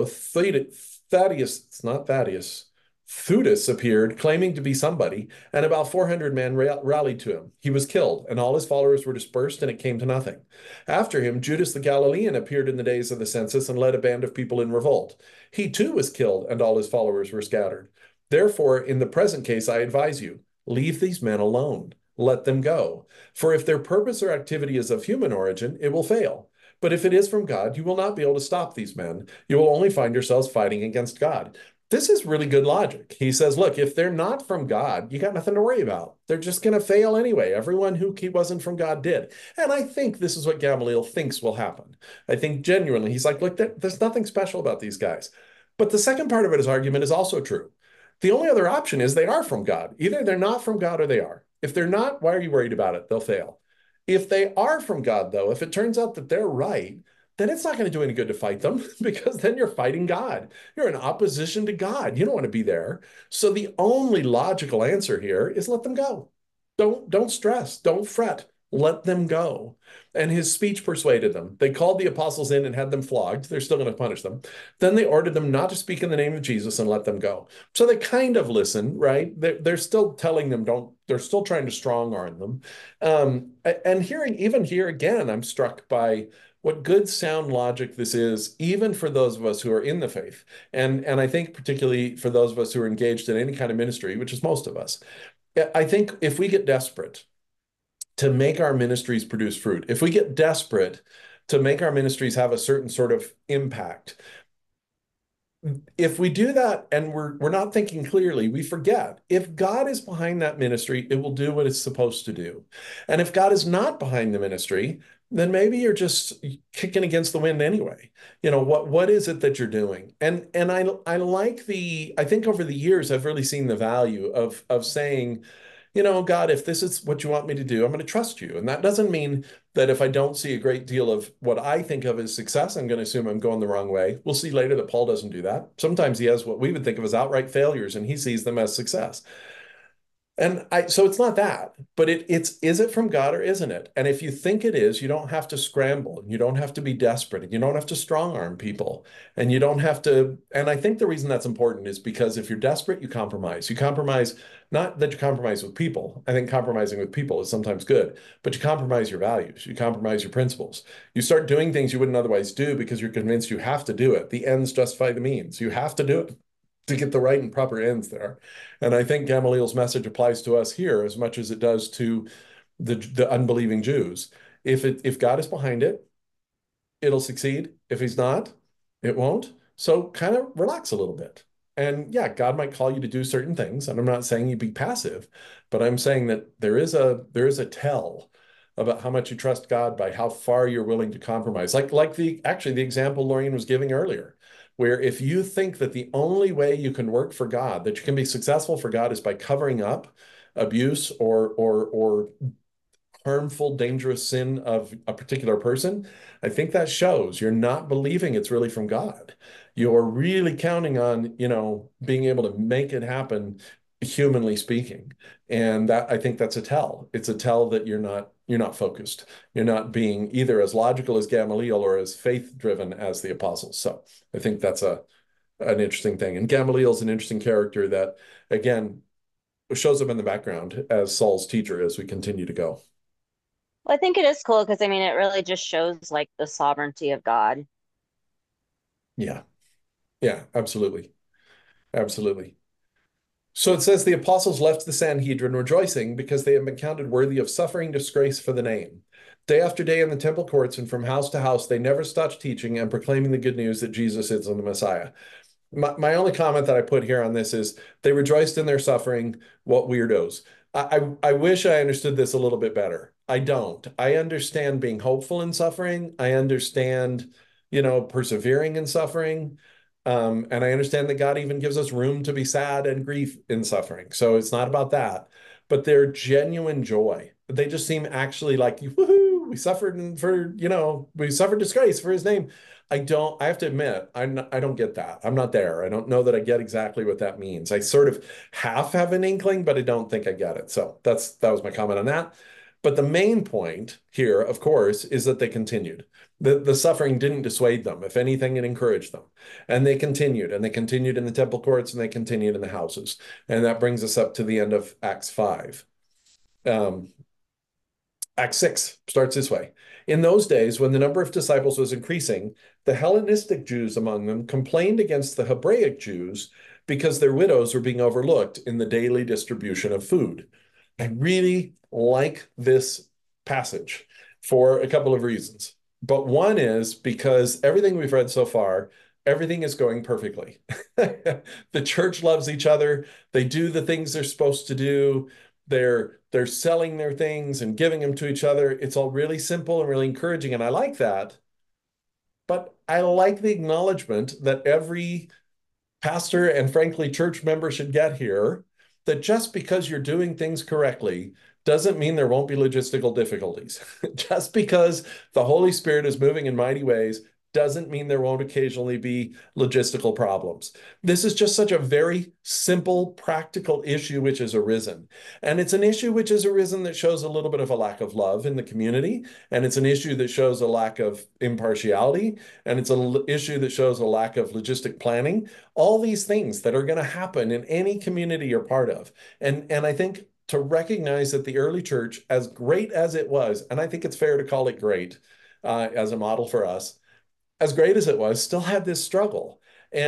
Theudas appeared, claiming to be somebody, and about 400 men rallied to him. He was killed, and all his followers were dispersed, and it came to nothing. After him, Judas the Galilean appeared in the days of the census and led a band of people in revolt. He too was killed, and all his followers were scattered. Therefore, in the present case, I advise you, leave these men alone. Let them go. For if their purpose or activity is of human origin, it will fail. But if it is from God, you will not be able to stop these men. You will only find yourselves fighting against God. This is really good logic. He says, look, if they're not from God, you got nothing to worry about. They're just going to fail anyway. Everyone who wasn't from God did. And I think this is what Gamaliel thinks will happen. I think genuinely, he's like, look, there's nothing special about these guys. But the second part of his argument is also true. The only other option is they are from God. Either they're not from God or they are. If they're not, why are you worried about it? They'll fail. If they are from God, though, if it turns out that they're right, then it's not going to do any good to fight them because then you're fighting God. You're in opposition to God. You don't want to be there. So the only logical answer here is let them go. Don't stress. Don't fret. Let them go. And his speech persuaded them. They called the apostles in and had them flogged. They're still going to punish them. Then they ordered them not to speak in the name of Jesus and let them go. So they kind of listen, right? They're still telling them don't, they're still trying to strong arm them. And hearing, even here again, I'm struck by what good sound logic this is, even for those of us who are in the faith. And I think particularly for those of us who are engaged in any kind of ministry, which is most of us. I think if we get desperate to make our ministries produce fruit, if we get desperate to make our ministries have a certain sort of impact, if we do that and we're not thinking clearly, we forget. If God is behind that ministry, it will do what it's supposed to do. And if God is not behind the ministry, then maybe you're just kicking against the wind anyway. You know, what is it that you're doing? And I like I think over the years I've really seen the value of saying, you know, God, if this is what you want me to do, I'm going to trust you. And that doesn't mean that if I don't see a great deal of what I think of as success, I'm going to assume I'm going the wrong way. We'll see later that Paul doesn't do that. Sometimes he has what we would think of as outright failures, and he sees them as success. And so it's not that, but is it from God or isn't it? And if you think it is, you don't have to scramble, and you don't have to be desperate, and you don't have to strong arm people, and you don't have to. And I think the reason that's important is because if you're desperate, you compromise. You compromise, not that you compromise with people. I think compromising with people is sometimes good, but you compromise your values, you compromise your principles. You start doing things you wouldn't otherwise do because you're convinced you have to do it. The ends justify the means. You have to do it to get the right and proper ends there. And I think Gamaliel's message applies to us here as much as it does to the unbelieving Jews. If God is behind it, it'll succeed. If he's not, it won't. So kind of relax a little bit. And yeah, God might call you to do certain things. And I'm not saying you be passive, but I'm saying that there is a tell about how much you trust God by how far you're willing to compromise. Like the example Lorraine was giving earlier, where if you think that the only way you can work for God, that you can be successful for God is by covering up abuse or harmful, dangerous sin of a particular person, I think that shows you're not believing it's really from God. You're really counting on, being able to make it happen, humanly speaking. And that, I think that's a tell. It's a tell that you're not focused. You're not being either as logical as Gamaliel or as faith-driven as the apostles. So I think that's an interesting thing. And Gamaliel's an interesting character that, again, shows up in the background as Saul's teacher as we continue to go. Well, I think it is cool because, it really just shows like the sovereignty of God. Yeah. Yeah, absolutely. Absolutely. So it says the apostles left the Sanhedrin rejoicing because they had been counted worthy of suffering disgrace for the name. Day after day in the temple courts and from house to house, they never stopped teaching and proclaiming the good news that Jesus is the Messiah. My only comment that I put here on this is they rejoiced in their suffering. What weirdos. I wish I understood this a little bit better. I don't. I understand being hopeful in suffering. I understand, persevering in suffering. And I understand that God even gives us room to be sad and grief in suffering. So it's not about that, but their genuine joy. They just seem actually like, woohoo, we suffered we suffered disgrace for his name. I have to admit, I don't get that. I'm not there. I don't know that I get exactly what that means. I sort of half have an inkling, but I don't think I get it. So that was my comment on that. But the main point here, of course, is that they continued. The suffering didn't dissuade them. If anything, it encouraged them. And they continued in the temple courts, and they continued in the houses. And that brings us up to the end of Acts 5. Acts 6 starts this way. In those days, when the number of disciples was increasing, the Hellenistic Jews among them complained against the Hebraic Jews because their widows were being overlooked in the daily distribution of food. I really like this passage for a couple of reasons. But one is because everything we've read so far, everything is going perfectly. The church loves each other. They do the things they're supposed to do. They're selling their things and giving them to each other. It's all really simple and really encouraging, and I like that. But I like the acknowledgement that every pastor and frankly church member should get here, that just because you're doing things correctly doesn't mean there won't be logistical difficulties. Just because the Holy Spirit is moving in mighty ways doesn't mean there won't occasionally be logistical problems. This is just such a very simple, practical issue which has arisen. And it's an issue which has arisen that shows a little bit of a lack of love in the community. And it's an issue that shows a lack of impartiality. And it's an issue that shows a lack of logistic planning. All these things that are going to happen in any community you're part of. And I think to recognize that the early church, as great as it was, and I think it's fair to call it great as a model for us, as great as it was, still had this struggle.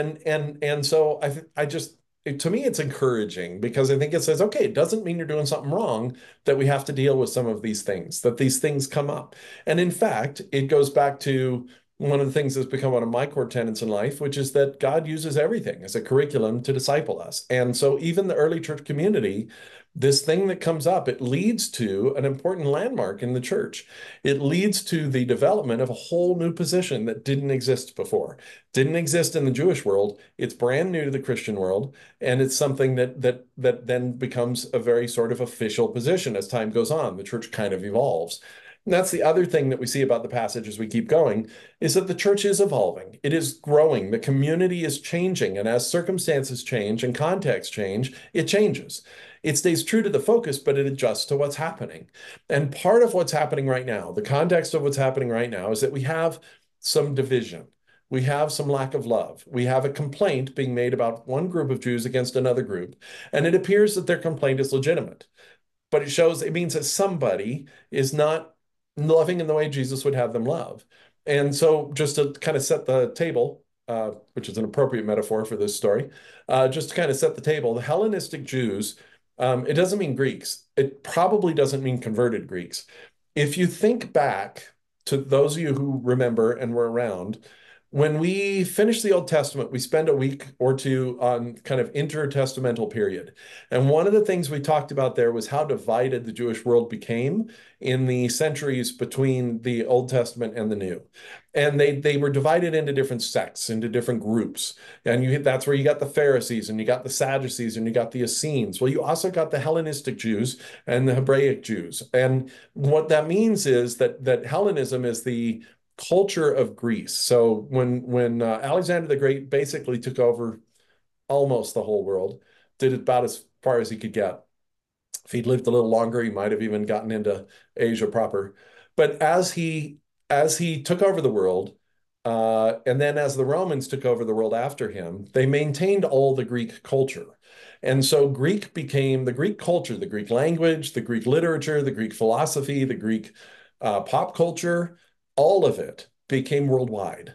And so I just to me it's encouraging because I think it says, okay, it doesn't mean you're doing something wrong that we have to deal with some of these things, that these things come up. And in fact, it goes back to one of the things that's become one of my core tenets in life, which is that God uses everything as a curriculum to disciple us. And so even the early church community, this thing that comes up, it leads to an important landmark in the church. It leads to the development of a whole new position that didn't exist before, didn't exist in the Jewish world. It's brand new to the Christian world, and it's something that then becomes a very sort of official position as time goes on. The church kind of evolves. And that's the other thing that we see about the passage as we keep going, is that the church is evolving. It is growing. The community is changing. And as circumstances change and contexts change, it changes. It stays true to the focus, but it adjusts to what's happening. And part of what's happening right now, the context of what's happening right now, is that we have some division. We have some lack of love. We have a complaint being made about one group of Jews against another group, and it appears that their complaint is legitimate. But it means that somebody is not loving in the way Jesus would have them love. And so just to kind of set the table, which is an appropriate metaphor for this story, just to kind of set the table, the Hellenistic Jews, it doesn't mean Greeks. It probably doesn't mean converted Greeks. If you think back to those of you who remember and were around, when we finish the Old Testament, we spend a week or two on kind of intertestamental period. And one of the things we talked about there was how divided the Jewish world became in the centuries between the Old Testament and the New. And they were divided into different sects, into different groups. And that's where you got the Pharisees, and you got the Sadducees, and you got the Essenes. Well, you also got the Hellenistic Jews and the Hebraic Jews. And what that means is that Hellenism is the culture of Greece. So when Alexander the Great basically took over almost the whole world, did about as far as he could get. If he'd lived a little longer, he might have even gotten into Asia proper. But as he took over the world, and then as the Romans took over the world after him, they maintained all the Greek culture. And so Greek became the Greek culture, the Greek language, the Greek literature, the Greek philosophy, the Greek pop culture, all of it became worldwide,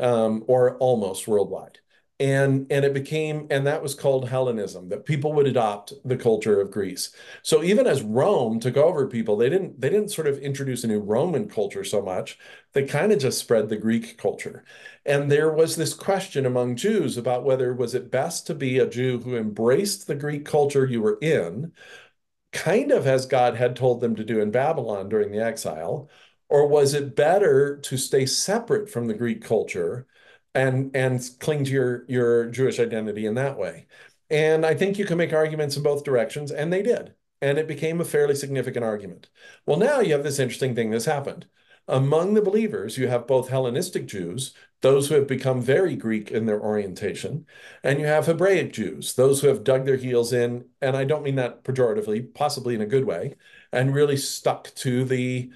or almost worldwide. And that was called Hellenism, that people would adopt the culture of Greece. So even as Rome took over people, they didn't sort of introduce a new Roman culture so much. They kind of just spread the Greek culture. And there was this question among Jews about whether was it best to be a Jew who embraced the Greek culture you were in, kind of as God had told them to do in Babylon during the exile, or was it better to stay separate from the Greek culture and cling to your Jewish identity in that way? And I think you can make arguments in both directions, and they did. And it became a fairly significant argument. Well, now you have this interesting thing that's happened. Among the believers, you have both Hellenistic Jews, those who have become very Greek in their orientation, and you have Hebraic Jews, those who have dug their heels in, and I don't mean that pejoratively, possibly in a good way, and really stuck to the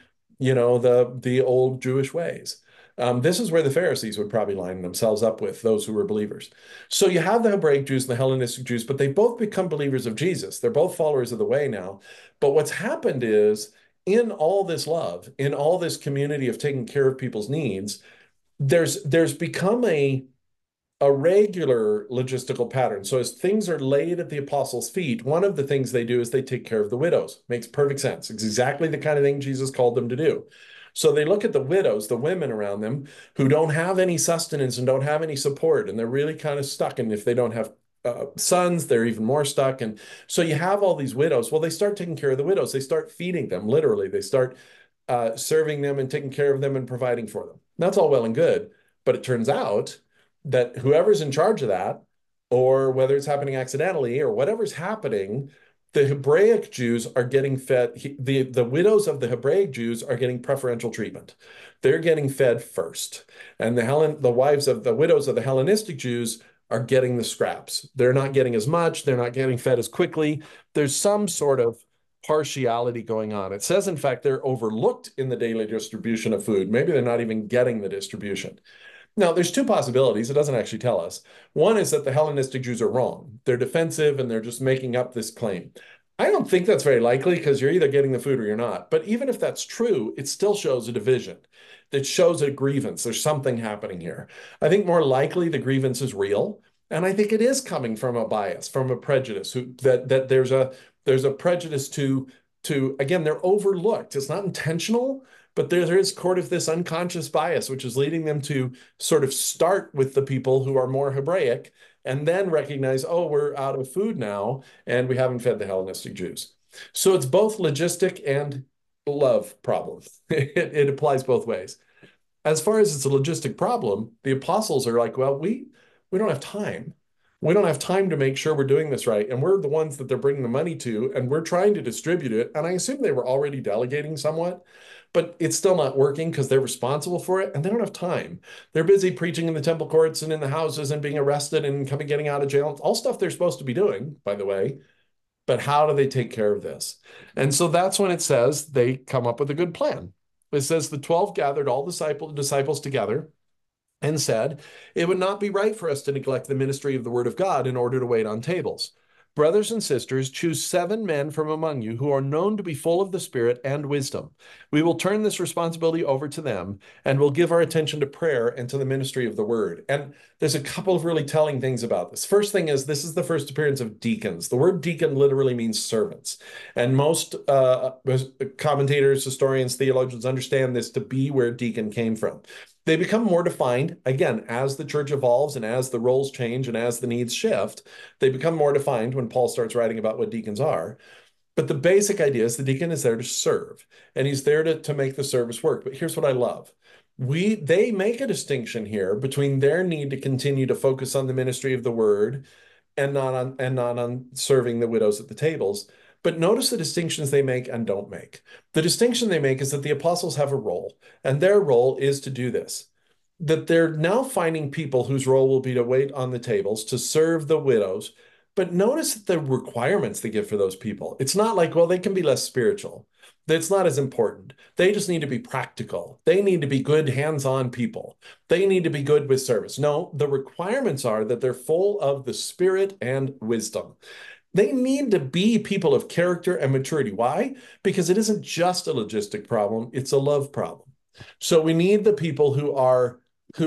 old Jewish ways. This is where the Pharisees would probably line themselves up with those who were believers. So you have the Hebraic Jews and the Hellenistic Jews, but they both become believers of Jesus. They're both followers of the way now. But what's happened is, in all this love, in all this community of taking care of people's needs, there's become a regular logistical pattern. So as things are laid at the apostles' feet, one of the things they do is they take care of the widows. Makes perfect sense. It's exactly the kind of thing Jesus called them to do. So they look at the widows, the women around them who don't have any sustenance and don't have any support, and they're really kind of stuck. And if they don't have sons, they're even more stuck. And so you have all these widows. Well, they start taking care of the widows. They start feeding them, literally. They start serving them and taking care of them and providing for them. That's all well and good. But it turns out that whoever's in charge of that or whether it's happening accidentally or whatever's happening, the Hebraic Jews are getting fed, the widows of the Hebraic Jews are getting preferential treatment. They're getting fed first. And the wives of the widows of the Hellenistic Jews are getting the scraps. They're not getting as much, they're not getting fed as quickly. There's some sort of partiality going on. It says, in fact, they're overlooked in the daily distribution of food. Maybe they're not even getting the distribution. Now, there's two possibilities. It doesn't actually tell us. One is that the Hellenistic Jews are wrong. They're defensive and they're just making up this claim. I don't think that's very likely because you're either getting the food or you're not. But even if that's true, it still shows a division. It shows a grievance. There's something happening here. I think more likely the grievance is real. And I think it is coming from a bias, from a prejudice, that there's a prejudice to again, they're overlooked. It's not intentional, but there is sort of this unconscious bias, which is leading them to sort of start with the people who are more Hebraic and then recognize, oh, we're out of food now, and we haven't fed the Hellenistic Jews. So it's both logistic and love problem. It applies both ways. As far as it's a logistic problem, the apostles are like, well, we don't have time. We don't have time to make sure we're doing this right. And we're the ones that they're bringing the money to, and we're trying to distribute it. And I assume they were already delegating somewhat, but it's still not working because they're responsible for it and they don't have time. They're busy preaching in the temple courts and in the houses and being arrested and getting out of jail. All stuff they're supposed to be doing, by the way. But how do they take care of this? And so that's when it says they come up with a good plan. It says the 12 gathered all the disciples together and said, it would not be right for us to neglect the ministry of the word of God in order to wait on tables. Brothers and sisters, choose 7 men from among you who are known to be full of the Spirit and wisdom. We will turn this responsibility over to them, and we'll give our attention to prayer and to the ministry of the word. And there's a couple of really telling things about this. First thing is, this is the first appearance of deacons. The word deacon literally means servants. And most commentators, historians, theologians understand this to be where deacon came from. They become more defined, again, as the church evolves and as the roles change and as the needs shift, they become more defined when Paul starts writing about what deacons are. But the basic idea is the deacon is there to serve, and he's there to make the service work. But here's what I love. They make a distinction here between their need to continue to focus on the ministry of the word and not on serving the widows at the tables. But notice the distinctions they make and don't make. The distinction they make is that the apostles have a role, and their role is to do this. That they're now finding people whose role will be to wait on the tables, to serve the widows. But notice the requirements they give for those people. It's not like, well, they can be less spiritual. That's not as important. They just need to be practical. They need to be good hands-on people. They need to be good with service. No, the requirements are that they're full of the Spirit and wisdom. They need to be people of character and maturity. Why? Because it isn't just a logistic problem, it's a love problem. So we need the people who are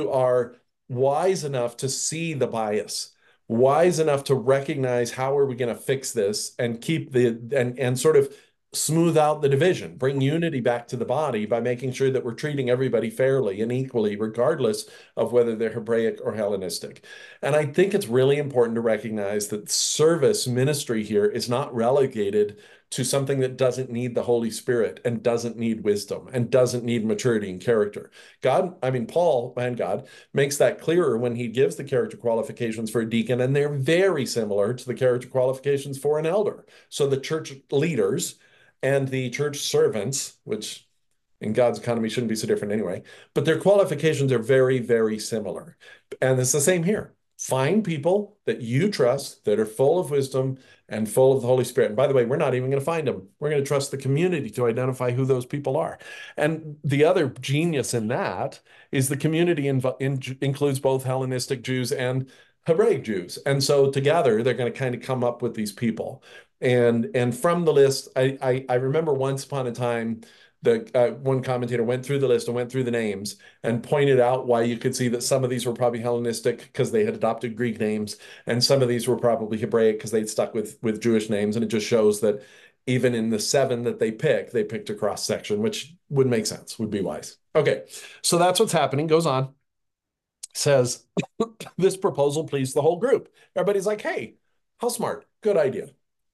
wise enough to see the bias, wise enough to recognize how are we going to fix this and keep and sort of smooth out the division, bring unity back to the body by making sure that we're treating everybody fairly and equally, regardless of whether they're Hebraic or Hellenistic. And I think it's really important to recognize that service ministry here is not relegated to something that doesn't need the Holy Spirit and doesn't need wisdom and doesn't need maturity and character. Paul and God makes that clearer when he gives the character qualifications for a deacon, and they're very similar to the character qualifications for an elder. So the church leaders and the church servants, which in God's economy shouldn't be so different anyway, but their qualifications are very, very similar. And it's the same here. Find people that you trust, that are full of wisdom and full of the Holy Spirit. And by the way, we're not even going to find them. We're going to trust the community to identify who those people are. And the other genius in that is the community includes both Hellenistic Jews and Hebraic Jews. And so together, they're going to kind of come up with these people. And from the list, I remember once upon a time, one commentator went through the list and went through the names and pointed out why you could see that some of these were probably Hellenistic because they had adopted Greek names, and some of these were probably Hebraic because they'd stuck with Jewish names. And it just shows that even in the 7 that they picked a cross section, which would make sense, would be wise. Okay, so that's what's happening. Goes on, says, this proposal pleased the whole group. Everybody's like, hey, how smart, good idea.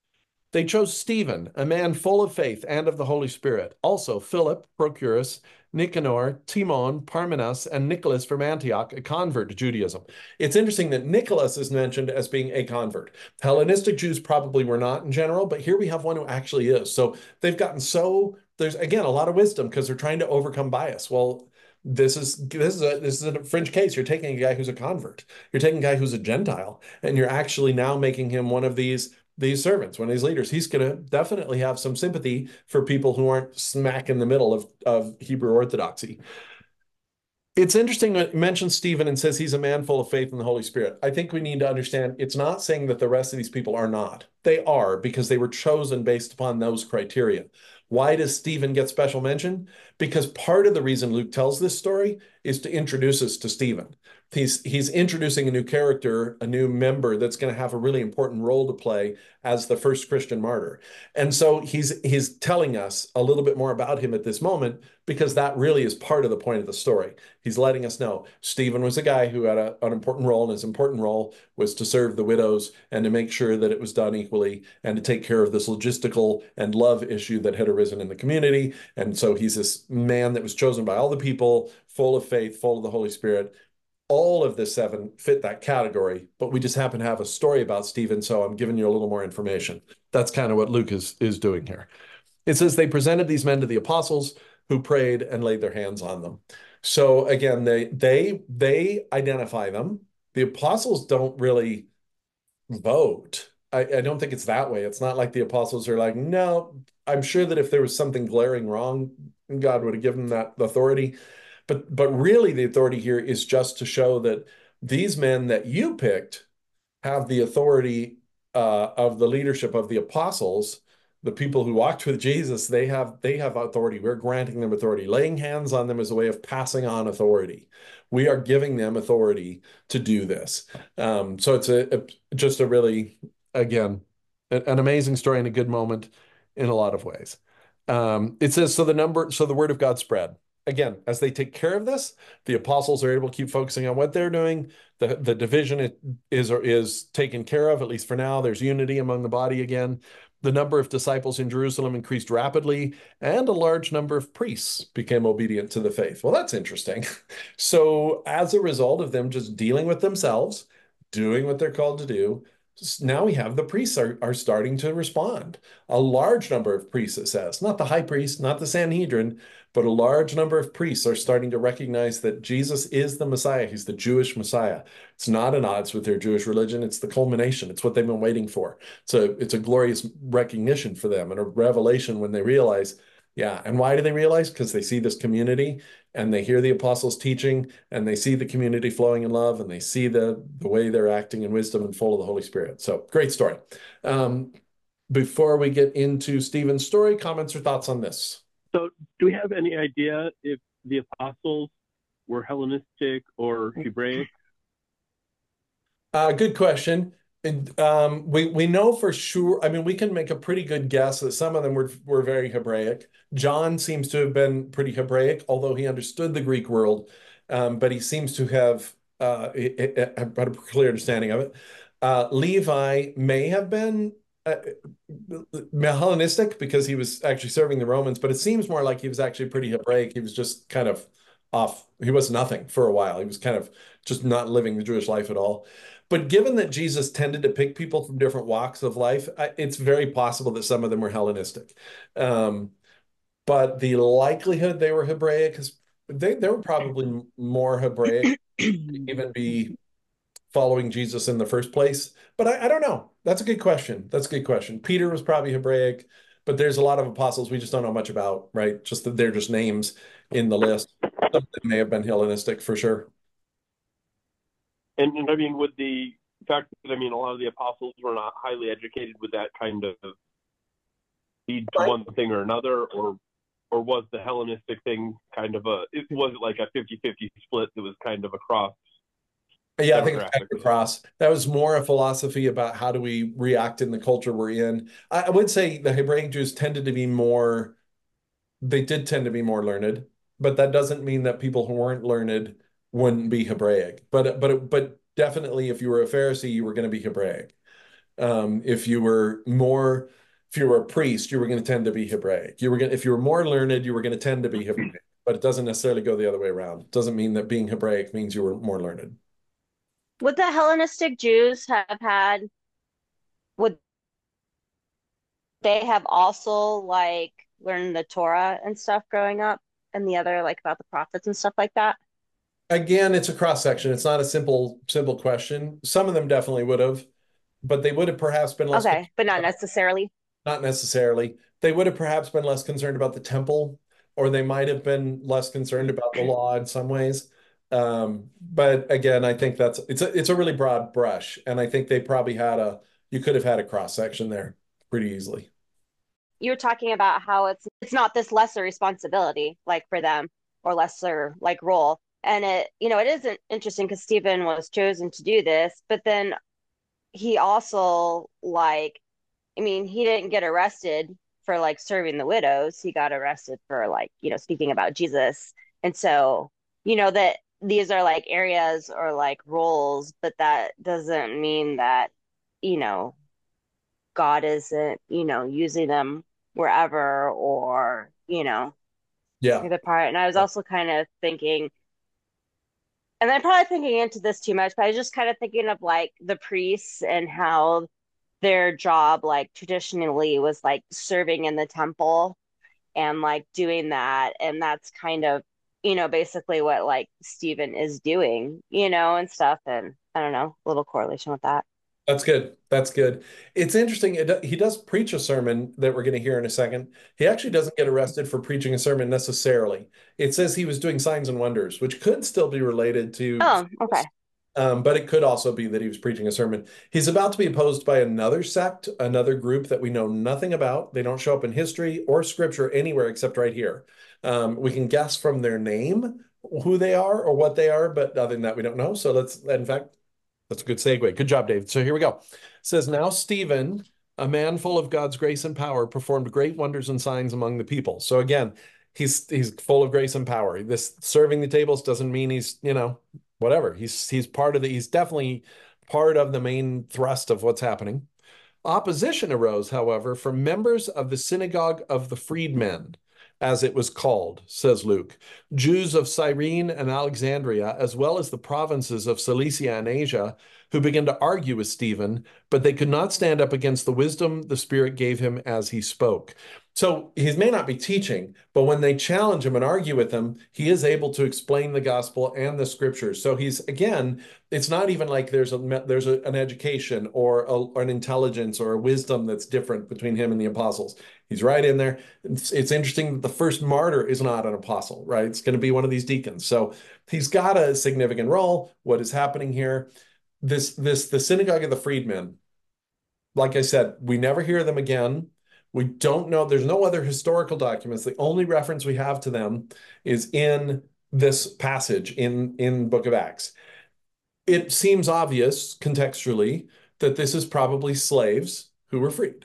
They chose Stephen, a man full of faith and of the Holy Spirit. Also, Philip, Prochorus, Nicanor, Timon, Parmenas, and Nicholas from Antioch, a convert to Judaism. It's interesting that Nicholas is mentioned as being a convert. Hellenistic Jews probably were not in general, but here we have one who actually is. So they've gotten there's again a lot of wisdom because they're trying to overcome bias. Well, this is a fringe case. You're taking a guy who's a convert. You're taking a guy who's a Gentile, and you're actually now making him one of these servants, one of these leaders. He's going to definitely have some sympathy for people who aren't smack in the middle of Hebrew Orthodoxy. It's interesting that it mentions Stephen and says he's a man full of faith in the Holy Spirit. I think we need to understand it's not saying that the rest of these people are not. They are because they were chosen based upon those criteria. Why does Stephen get special mention? Because part of the reason Luke tells this story is to introduce us to Stephen. He's introducing a new character, a new member that's going to have a really important role to play as the first Christian martyr. And so he's telling us a little bit more about him at this moment because that really is part of the point of the story. He's letting us know Stephen was a guy who had an important role, and his important role was to serve the widows and to make sure that it was done equally and to take care of this logistical and love issue that had arisen in the community. And so he's this man that was chosen by all the people, full of faith, full of the Holy Spirit. All of the seven fit that category, but we just happen to have a story about Stephen, so I'm giving you a little more information. That's kind of what Luke is doing here. It says they presented these men to the apostles who prayed and laid their hands on them. So again, they identify them. The apostles don't really vote. I don't think it's that way. It's not like the apostles are like, no, I'm sure that if there was something glaring wrong, God would have given them that authority. But really the authority here is just to show that these men that you picked have the authority of the leadership of the apostles, the people who walked with Jesus. They have authority. We're granting them authority. Laying hands on them is a way of passing on authority. We are giving them authority to do this. So it's just a really, again, an amazing story and a good moment in a lot of ways. It says, so the word of God spread. Again, as they take care of this, the apostles are able to keep focusing on what they're doing. The division is taken care of, at least for now. There's unity among the body again. The number of disciples in Jerusalem increased rapidly, and a large number of priests became obedient to the faith. Well, that's interesting. So as a result of them just dealing with themselves, doing what they're called to do, now we have the priests are starting to respond. A large number of priests, it says, not the high priest, not the Sanhedrin, but a large number of priests are starting to recognize that Jesus is the Messiah. He's the Jewish Messiah. It's not at odds with their Jewish religion. It's the culmination. It's what they've been waiting for. So it's a glorious recognition for them and a revelation when they realize, yeah. And why do they realize? Because they see this community and they hear the apostles teaching and they see the community flowing in love and they see the way they're acting in wisdom and full of the Holy Spirit. So great story. Before we get into Stephen's story, comments or thoughts on this? So do we have any idea if the apostles were Hellenistic or Hebraic? Good question. And we know for sure, I mean, we can make a pretty good guess that some of them were very Hebraic. John seems to have been pretty Hebraic, although he understood the Greek world, but he seems to have had a clear understanding of it. Levi may have been Hellenistic because he was actually serving the Romans, but it seems more like he was actually pretty Hebraic. He was just kind of off. He was nothing for a while. He was kind of just not living the Jewish life at all. But given that Jesus tended to pick people from different walks of life, it's very possible that some of them were Hellenistic. But the likelihood they were Hebraic is they were probably more Hebraic to even be following Jesus in the first place. But I don't know. That's a good question. That's a good question. Peter was probably Hebraic, but there's a lot of apostles we just don't know much about, right? Just that they're just names in the list. Some of them may have been Hellenistic for sure. And I mean, with the fact that, I mean, a lot of the apostles were not highly educated, with that kind of lead to one thing or another, or was the Hellenistic thing kind of was it like a 50-50 split that was kind of across? Yeah, I think it's kind of across. That was more a philosophy about how do we react in the culture we're in. I would say the Hebraic Jews tended to be they did tend to be more learned, but that doesn't mean that people who weren't learned wouldn't be Hebraic. But definitely if you were a Pharisee, you were going to be Hebraic. If you were more If you were a priest, you were going to tend to be Hebraic. If you were more learned, you were going to tend to be Hebraic. But it doesn't necessarily go the other way around. It doesn't mean that being Hebraic means you were more learned. Would the Hellenistic Jews have had, would they have also like learned the Torah and stuff growing up and the other like about the prophets and stuff like that? Again, it's a cross section. It's not a simple question. Some of them definitely would have, but they would have perhaps been less. Okay, but not necessarily. Not necessarily. They would have perhaps been less concerned about the temple, or they might have been less concerned about the law in some ways. But again, I think it's a really broad brush, and I think they probably you could have had a cross section there pretty easily. You were talking about how it's not this lesser responsibility like for them or lesser like role. And it, it isn't interesting because Stephen was chosen to do this, but then he also like, I mean, he didn't get arrested for like serving the widows. He got arrested for like, speaking about Jesus. And so, that these are like areas or like roles, but that doesn't mean that, God isn't, using them wherever or, Yeah. the part. And I was also kind of thinking, and I'm probably thinking into this too much, but I was just kind of thinking of like the priests and how their job, like traditionally, was like serving in the temple and like doing that. And that's kind of, basically what like Stephen is doing, and stuff. And I don't know, a little correlation with that. That's good. That's good. It's interesting. He does preach a sermon that we're going to hear in a second. He actually doesn't get arrested for preaching a sermon necessarily. It says he was doing signs and wonders, which could still be related to, Oh, okay. but it could also be that he was preaching a sermon. He's about to be opposed by another sect, another group that we know nothing about. They don't show up in history or scripture anywhere except right here. We can guess from their name who they are or what they are, but other than that, we don't know. So in fact, that's a good segue. Good job, David. So here we go. It says, now Stephen, a man full of God's grace and power, performed great wonders and signs among the people. So again, he's full of grace and power. This serving the tables doesn't mean he's, whatever. He's definitely part of the main thrust of what's happening. Opposition arose, however, from members of the synagogue of the freedmen, as it was called, says Luke, Jews of Cyrene and Alexandria, as well as the provinces of Cilicia and Asia, who began to argue with Stephen, but they could not stand up against the wisdom the Spirit gave him as he spoke. So he may not be teaching, but when they challenge him and argue with him, he is able to explain the gospel and the scriptures. So it's not even like there's an education or an intelligence or a wisdom that's different between him and the apostles. He's right in there. It's interesting that the first martyr is not an apostle, right? It's going to be one of these deacons. So he's got a significant role. What is happening here? The synagogue of the freedmen, like I said, we never hear them again. We don't know. There's no other historical documents. The only reference we have to them is in this passage in Book of Acts. It seems obvious contextually that this is probably slaves who were freed.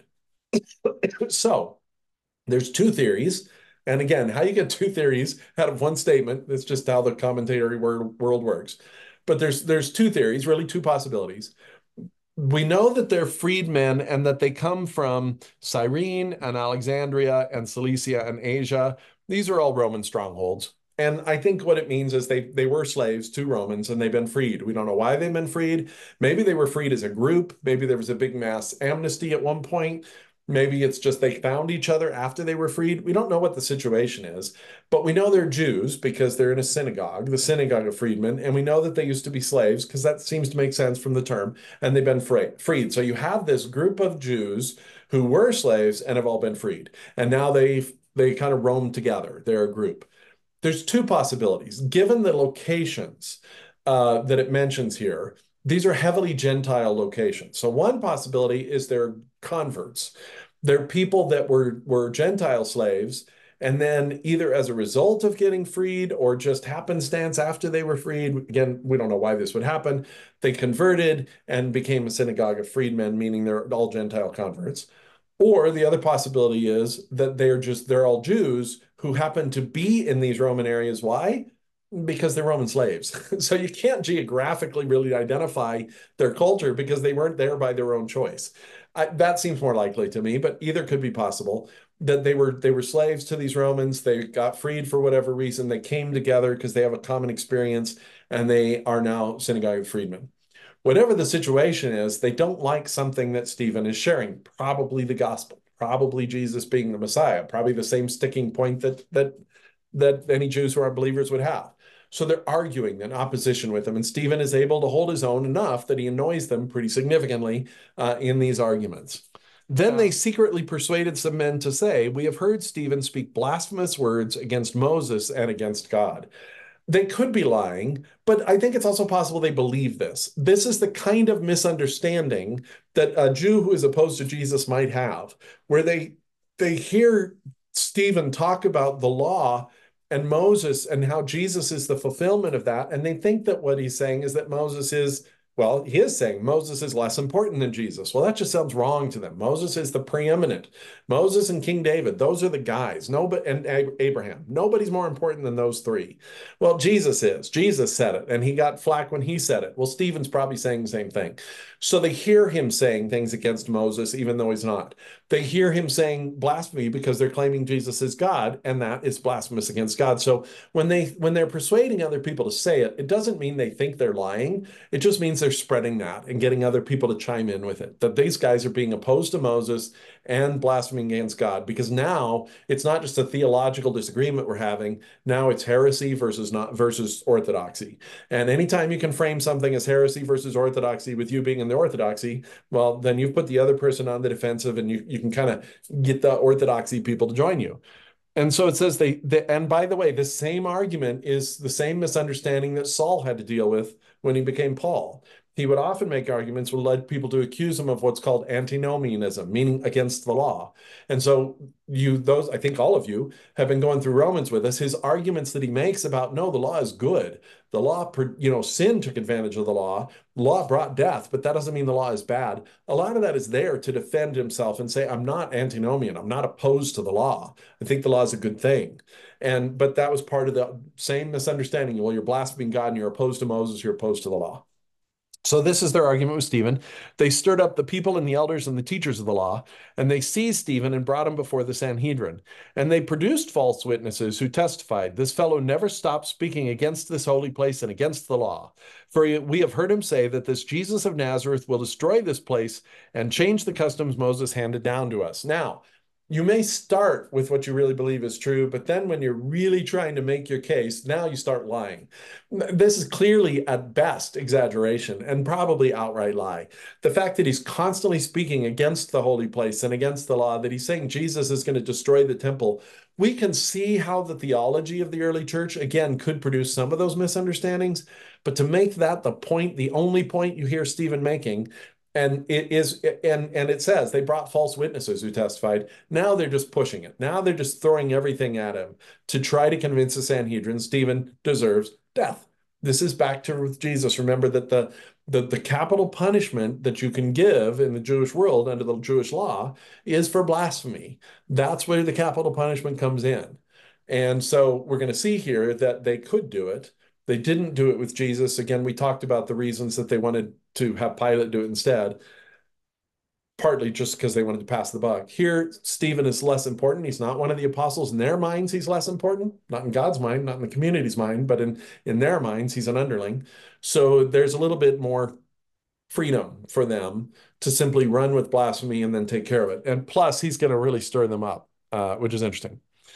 So there's two theories. And again, how you get two theories out of one statement, that's just how the commentary world works. But there's two theories, really two possibilities. We know that they're freedmen and that they come from Cyrene and Alexandria and Cilicia and Asia. These are all Roman strongholds. And I think what it means is they were slaves to Romans and they've been freed. We don't know why they've been freed. Maybe they were freed as a group. Maybe there was a big mass amnesty at one point. Maybe it's just they found each other after they were freed. We don't know what the situation is, but we know they're Jews because they're in a synagogue, the synagogue of freedmen, and we know that they used to be slaves because that seems to make sense from the term, and they've been freed. So you have this group of Jews who were slaves and have all been freed, and now they kind of roam together. They're a group. There's two possibilities. Given the locations that it mentions here, these are heavily Gentile locations. So one possibility is they're converts. They're people that were Gentile slaves, and then either as a result of getting freed or just happenstance after they were freed, again, we don't know why this would happen, they converted and became a synagogue of freedmen, meaning they're all Gentile converts. Or the other possibility is that they're all Jews who happen to be in these Roman areas. Why? Because they're Roman slaves. So you can't geographically really identify their culture because they weren't there by their own choice. That seems more likely to me, but either could be possible. That they were slaves to these Romans. They got freed for whatever reason. They came together because they have a common experience, and they are now synagogue of freedmen. Whatever the situation is, they don't like something that Stephen is sharing, probably the gospel, probably Jesus being the Messiah, probably the same sticking point that any Jews who are believers would have. So they're arguing in opposition with him, and Stephen is able to hold his own enough that he annoys them pretty significantly in these arguments. Then they secretly persuaded some men to say, "We have heard Stephen speak blasphemous words against Moses and against God." They could be lying, but I think it's also possible they believe this. This is the kind of misunderstanding that a Jew who is opposed to Jesus might have, where they hear Stephen talk about the law and Moses and how Jesus is the fulfillment of that, and they think that what he's saying is that Moses is, well, he is saying Moses is less important than Jesus. Well, that just sounds wrong to them. Moses is the preeminent. Moses and King David, those are the guys. Nobody, and Abraham. Nobody's more important than those three. Well, Jesus is. Jesus said it, and he got flack when he said it. Well, Stephen's probably saying the same thing. So they hear him saying things against Moses, even though he's not. They hear him saying blasphemy because they're claiming Jesus is God, and that is blasphemous against God. So when they're persuading other people to say it, it doesn't mean they think they're lying. It just means they're spreading that and getting other people to chime in with it. That these guys are being opposed to Moses and blaspheming against God, because now it's not just a theological disagreement we're having. Now it's heresy versus orthodoxy. And anytime you can frame something as heresy versus orthodoxy with you being in the orthodoxy, well, then you've put the other person on the defensive, and you can kind of get the orthodoxy people to join you. And so it says and by the way, this same argument is the same misunderstanding that Saul had to deal with when he became Paul. He would often make arguments which led people to accuse him of what's called antinomianism, meaning against the law. And so I think all of you have been going through Romans with us. His arguments that he makes about, no, the law is good. The law, sin took advantage of the law. Law brought death, but that doesn't mean the law is bad. A lot of that is there to defend himself and say, I'm not antinomian. I'm not opposed to the law. I think the law is a good thing. But that was part of the same misunderstanding. Well, you're blaspheming God and you're opposed to Moses, you're opposed to the law. So this is their argument with Stephen. They stirred up the people and the elders and the teachers of the law, and they seized Stephen and brought him before the Sanhedrin. And they produced false witnesses who testified, "This fellow never stopped speaking against this holy place and against the law. For we have heard him say that this Jesus of Nazareth will destroy this place and change the customs Moses handed down to us." Now, you may start with what you really believe is true, but then when you're really trying to make your case, now you start lying. This is clearly, at best, exaggeration and probably outright lie. The fact that he's constantly speaking against the holy place and against the law, that he's saying Jesus is going to destroy the temple, we can see how the theology of the early church, again, could produce some of those misunderstandings. But to make that the point, the only point you hear Stephen making, and it says they brought false witnesses who testified. Now they're just pushing it. Now they're just throwing everything at him to try to convince the Sanhedrin Stephen deserves death. This is back to Jesus. Remember that the capital punishment that you can give in the Jewish world under the Jewish law is for blasphemy. That's where the capital punishment comes in. And so we're going to see here that they could do it. They didn't do it with Jesus. Again, we talked about the reasons that they wanted to have Pilate do it instead, partly just because they wanted to pass the buck. Here, Stephen is less important. He's not one of the apostles. In their minds, he's less important. Not in God's mind, not in the community's mind, but in their minds, he's an underling. So there's a little bit more freedom for them to simply run with blasphemy and then take care of it. And plus, he's going to really stir them up, which is interesting.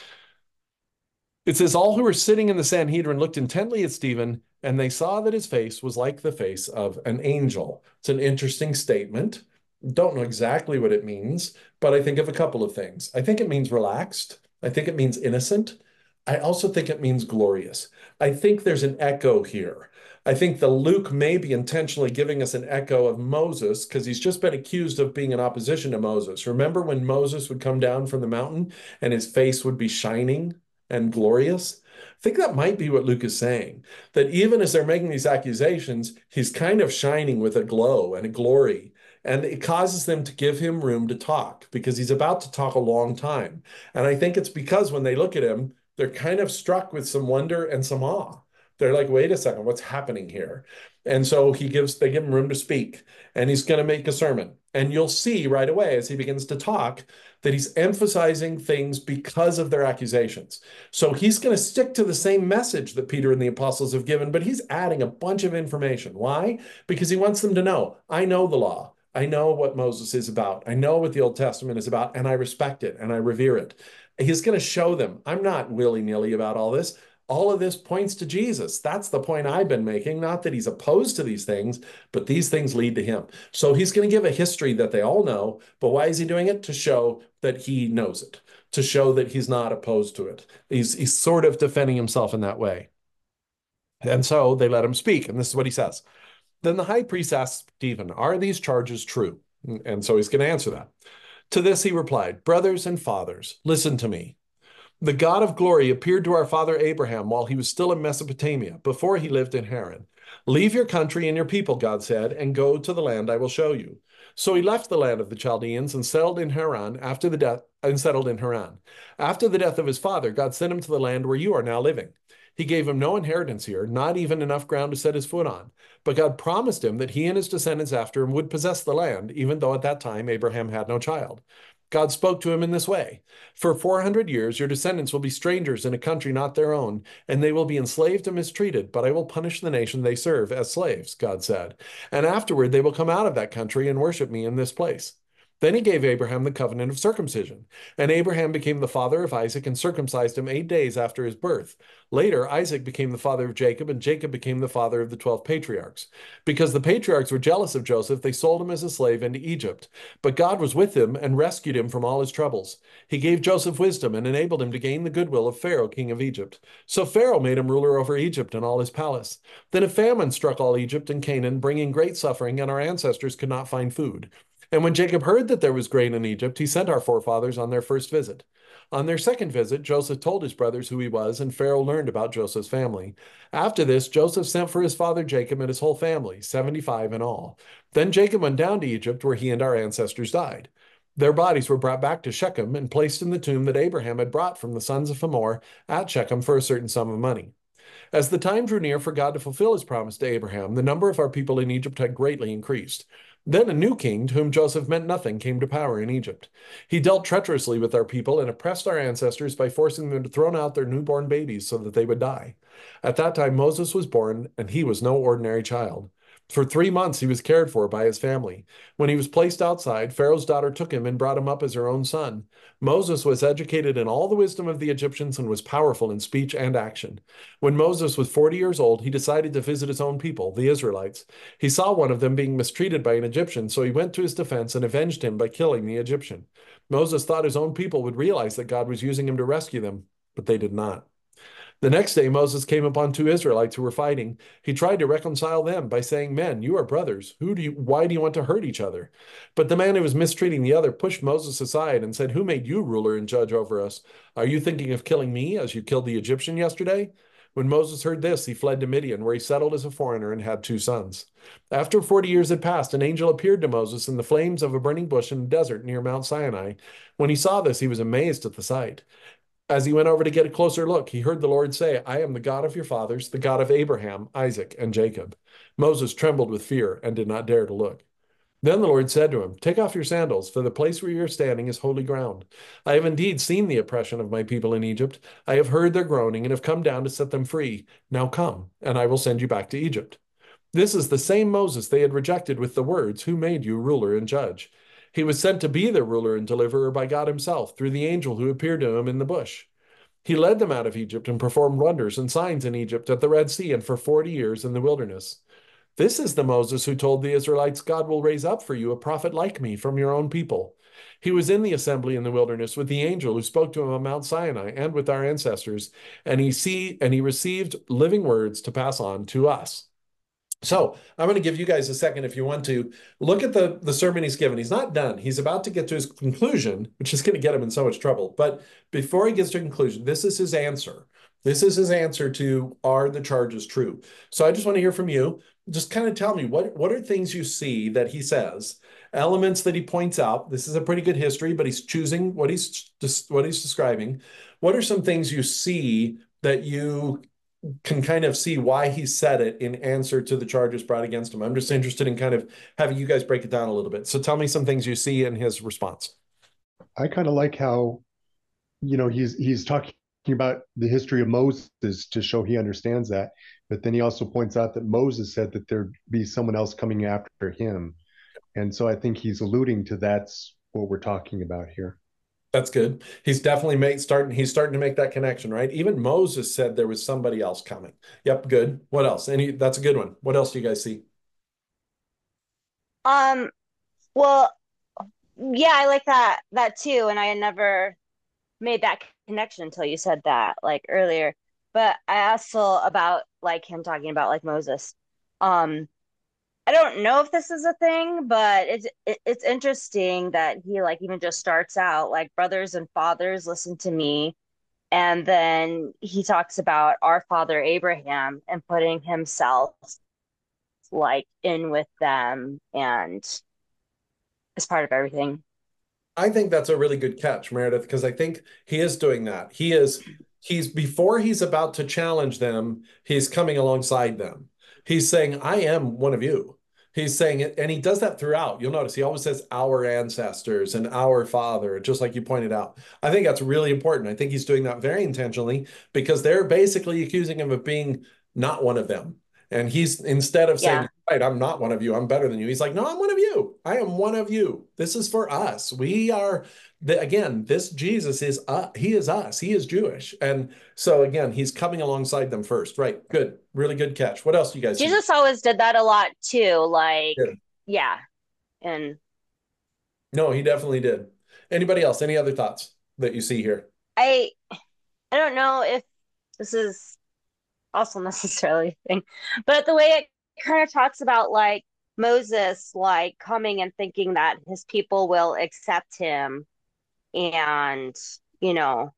It says, all who were sitting in the Sanhedrin looked intently at Stephen, and they saw that his face was like the face of an angel. It's an interesting statement. Don't know exactly what it means, but I think of a couple of things. I think it means relaxed. I think it means innocent. I also think it means glorious. I think there's an echo here. I think the Luke may be intentionally giving us an echo of Moses because he's just been accused of being in opposition to Moses. Remember when Moses would come down from the mountain and his face would be shining and glorious? I think that might be what Luke is saying, that even as they're making these accusations, he's kind of shining with a glow and a glory, and it causes them to give him room to talk because he's about to talk a long time. And I think it's because when they look at him, they're kind of struck with some wonder and some awe. They're like, wait a second, what's happening here? And so they give him room to speak, and he's going to make a sermon. And you'll see right away as he begins to talk that he's emphasizing things because of their accusations. So he's going to stick to the same message that Peter and the apostles have given, but he's adding a bunch of information. Why? Because he wants them to know, I know the law. I know what Moses is about. I know what the Old Testament is about, and I respect it and I revere it. He's going to show them, I'm not willy-nilly about all this. All of this points to Jesus. That's the point I've been making. Not that he's opposed to these things, but these things lead to him. So he's going to give a history that they all know. But why is he doing it? To show that he knows it, to show that he's not opposed to it. He's sort of defending himself in that way. And so they let him speak. And this is what he says. Then the high priest asked Stephen, are these charges true? And so he's going to answer that. To this he replied, brothers and fathers, listen to me. The God of glory appeared to our father Abraham while he was still in Mesopotamia, before he lived in Haran. Leave your country and your people, God said, and go to the land I will show you. So he left the land of the Chaldeans and settled in Haran after the death of his father. God sent him to the land where you are now living. He gave him no inheritance here, not even enough ground to set his foot on. But God promised him that he and his descendants after him would possess the land, even though at that time Abraham had no child. God spoke to him in this way. For 400 years, your descendants will be strangers in a country not their own, and they will be enslaved and mistreated, but I will punish the nation they serve as slaves, God said. And afterward, they will come out of that country and worship me in this place. Then he gave Abraham the covenant of circumcision, and Abraham became the father of Isaac and circumcised him 8 days after his birth. Later, Isaac became the father of Jacob, and Jacob became the father of the 12 patriarchs. Because the patriarchs were jealous of Joseph, they sold him as a slave into Egypt. But God was with him and rescued him from all his troubles. He gave Joseph wisdom and enabled him to gain the goodwill of Pharaoh, king of Egypt. So Pharaoh made him ruler over Egypt and all his palace. Then a famine struck all Egypt and Canaan, bringing great suffering, and our ancestors could not find food. And when Jacob heard that there was grain in Egypt, he sent our forefathers on their first visit. On their second visit, Joseph told his brothers who he was, and Pharaoh learned about Joseph's family. After this, Joseph sent for his father Jacob and his whole family, 75 in all. Then Jacob went down to Egypt, where he and our ancestors died. Their bodies were brought back to Shechem and placed in the tomb that Abraham had brought from the sons of Hamor at Shechem for a certain sum of money. As the time drew near for God to fulfill his promise to Abraham, the number of our people in Egypt had greatly increased. Then a new king, to whom Joseph meant nothing, came to power in Egypt. He dealt treacherously with our people and oppressed our ancestors by forcing them to throw out their newborn babies so that they would die. At that time Moses was born, and he was no ordinary child. For 3 months he was cared for by his family. When he was placed outside, Pharaoh's daughter took him and brought him up as her own son. Moses was educated in all the wisdom of the Egyptians and was powerful in speech and action. When Moses was 40 years old, he decided to visit his own people, the Israelites. He saw one of them being mistreated by an Egyptian, so he went to his defense and avenged him by killing the Egyptian. Moses thought his own people would realize that God was using him to rescue them, but they did not. The next day, Moses came upon 2 Israelites who were fighting. He tried to reconcile them by saying, men, you are brothers. Why do you want to hurt each other? But the man who was mistreating the other pushed Moses aside and said, who made you ruler and judge over us? Are you thinking of killing me as you killed the Egyptian yesterday? When Moses heard this, he fled to Midian, where he settled as a foreigner and had 2 sons. After 40 years had passed, an angel appeared to Moses in the flames of a burning bush in the desert near Mount Sinai. When he saw this, he was amazed at the sight. As he went over to get a closer look, he heard the Lord say, I am the God of your fathers, the God of Abraham, Isaac, and Jacob. Moses trembled with fear and did not dare to look. Then the Lord said to him, take off your sandals, for the place where you are standing is holy ground. I have indeed seen the oppression of my people in Egypt. I have heard their groaning and have come down to set them free. Now come, and I will send you back to Egypt. This is the same Moses they had rejected with the words, who made you ruler and judge? He was sent to be their ruler and deliverer by God himself through the angel who appeared to him in the bush. He led them out of Egypt and performed wonders and signs in Egypt, at the Red Sea, and for 40 years in the wilderness. This is the Moses who told the Israelites, God will raise up for you a prophet like me from your own people. He was in the assembly in the wilderness with the angel who spoke to him on Mount Sinai and with our ancestors, and he received living words to pass on to us. So I'm going to give you guys a second, if you want to, look at the sermon he's given. He's not done. He's about to get to his conclusion, which is going to get him in so much trouble. But before he gets to conclusion, this is his answer. This is his answer to, are the charges true? So I just want to hear from you. Just kind of tell me, what are things you see that he says, elements that he points out? This is a pretty good history, but he's choosing what he's describing. What are some things you see that you can kind of see why he said it in answer to the charges brought against him. I'm just interested in kind of having you guys break it down a little bit. So tell me some things you see in his response. I kind of like how, he's talking about the history of Moses to show he understands that, but then he also points out that Moses said that there'd be someone else coming after him, and so I think he's alluding to that's what we're talking about here. That's good. He's definitely starting to make that connection, right? Even Moses said there was somebody else coming. Yep, good. What else? That's a good one. What else do you guys see? Well, yeah, I like that too, and I had never made that connection until you said that like earlier. But I also about like him talking about like Moses. I don't know if this is a thing, but it's interesting that he like even just starts out like brothers and fathers, listen to me. And then he talks about our father Abraham and putting himself like in with them and as part of everything. I think that's a really good catch, Meredith, because I think he is doing that. He's before he's about to challenge them, he's coming alongside them. He's saying, I am one of you. He's saying it, and he does that throughout. You'll notice he always says our ancestors and our father, just like you pointed out. I think that's really important. I think he's doing that very intentionally because they're basically accusing him of being not one of them. And he's, instead of saying, Yeah. right, I'm not one of you, I'm better than you, he's like, no, I'm one of you. I am one of you. This is for us. We are, again, this Jesus is, he is us. He is Jewish. And so again, he's coming alongside them first. Right. Good. Really good catch. What else do you guys see? Jesus always did that a lot too. Like, Yeah. yeah. And No, he definitely did. Anybody else? Any other thoughts that you see here? I I don't know if this is also necessarily a thing, but the way it kind of talks about like Moses like coming and thinking that his people will accept him and you know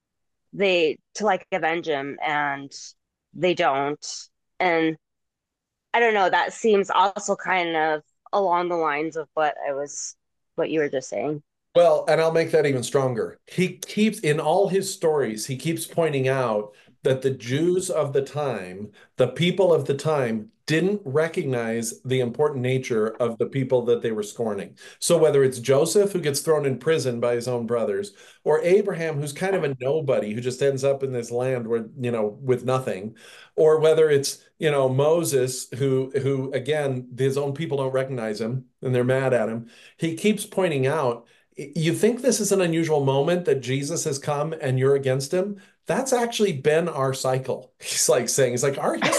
they to like avenge him and they don't. And I don't know, that seems also kind of along the lines of what you were just saying. Well, and I'll make that even stronger. He keeps, in all his stories, he keeps pointing out that the Jews of the time, the people of the time, didn't recognize the important nature of the people that they were scorning. So whether it's Joseph, who gets thrown in prison by his own brothers, or Abraham, who's kind of a nobody, who just ends up in this land where, with nothing, or whether it's, Moses, who again, his own people don't recognize him and they're mad at him. He keeps pointing out, you think this is an unusual moment that Jesus has come and you're against him? That's actually been our cycle. He's like saying, he's like,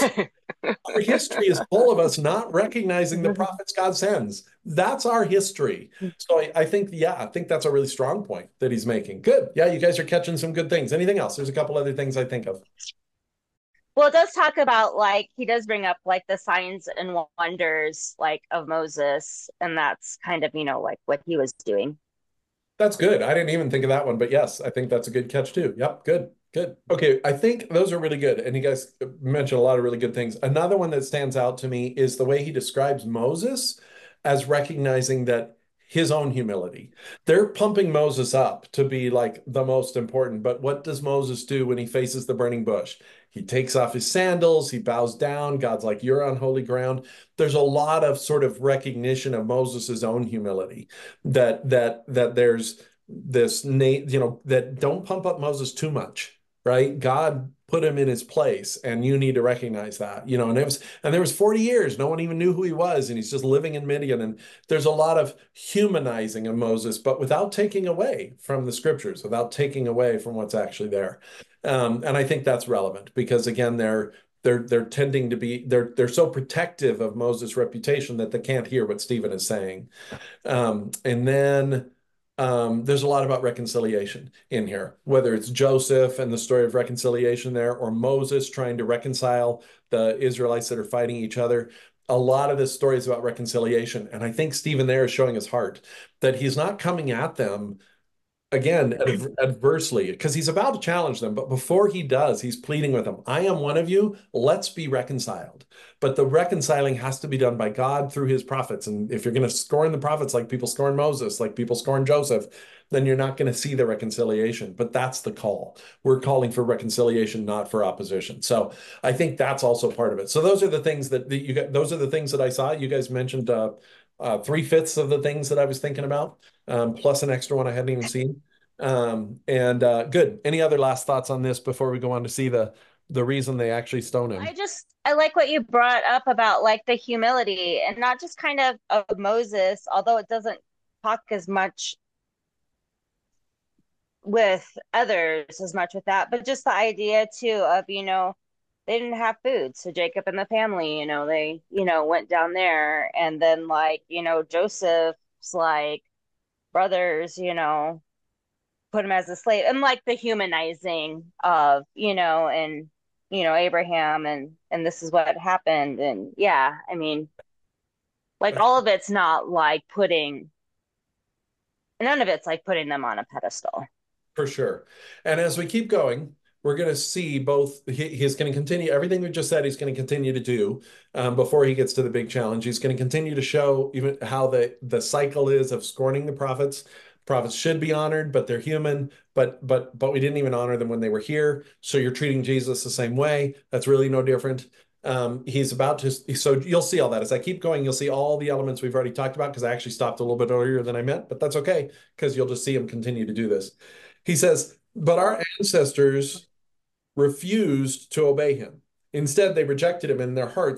our history is full of us not recognizing the prophets God sends. That's our history. So I think, yeah, I think that's a really strong point that he's making. Good. Yeah, you guys are catching some good things. Anything else? There's a couple other things I think of. Well, it does talk about like he does bring up like the signs and wonders like of Moses, and that's kind of, like what he was doing. That's good. I didn't even think of that one, but yes, I think that's a good catch too. Yep, good, good. Okay, I think those are really good. And you guys mentioned a lot of really good things. Another one that stands out to me is the way he describes Moses as recognizing that his own humility. They're pumping Moses up to be like the most important, but what does Moses do when he faces the burning bush? He takes off his sandals, he bows down. God's like, you're on holy ground. There's a lot of sort of recognition of Moses's own humility that there's this, that don't pump up Moses too much, right? God put him in his place, and you need to recognize that, and there was 40 years, no one even knew who he was, and he's just living in Midian, and there's a lot of humanizing of Moses, but without taking away from the scriptures, without taking away from what's actually there. And I think that's relevant because again, they're tending to be they're so protective of Moses' reputation that they can't hear what Stephen is saying. And then there's a lot about reconciliation in here, whether it's Joseph and the story of reconciliation there, or Moses trying to reconcile the Israelites that are fighting each other. A lot of this story is about reconciliation. And I think Stephen there is showing his heart, that he's not coming at them again, adversely, because he's about to challenge them. But before he does, he's pleading with them. I am one of you. Let's be reconciled. But the reconciling has to be done by God through his prophets. And if you're going to scorn the prophets like people scorn Moses, like people scorn Joseph, then you're not going to see the reconciliation. But that's the call. We're calling for reconciliation, not for opposition. So I think that's also part of it. So those are the things that you got. Those are the things that I saw. You guys mentioned 3/5 of the things that I was thinking about, plus an extra one I hadn't even seen. Good. Any other last thoughts on this before we go on to see the reason they actually stone him? I like what you brought up about like the humility, and not just kind of Moses, although it doesn't talk as much with others as much with that, but just the idea too of, they didn't have food. So Jacob and the family, they, went down there, and then like, Joseph's like brothers, put him as a slave, and like the humanizing of, and, Abraham, and this is what happened. And yeah, I mean, like all of it's not like none of it's like putting them on a pedestal. For sure. And as we keep going, we're going to see both. He's going to continue everything we just said. He's going to continue to do before he gets to the big challenge. He's going to continue to show even how the cycle is of scorning the prophets. Prophets should be honored, but they're human. But we didn't even honor them when they were here. So you're treating Jesus the same way. That's really no different. He's about to. So you'll see all that as I keep going. You'll see all the elements we've already talked about, because I actually stopped a little bit earlier than I meant, but that's okay, because you'll just see him continue to do this. He says, but our ancestors refused to obey him. Instead, they rejected him, and their hearts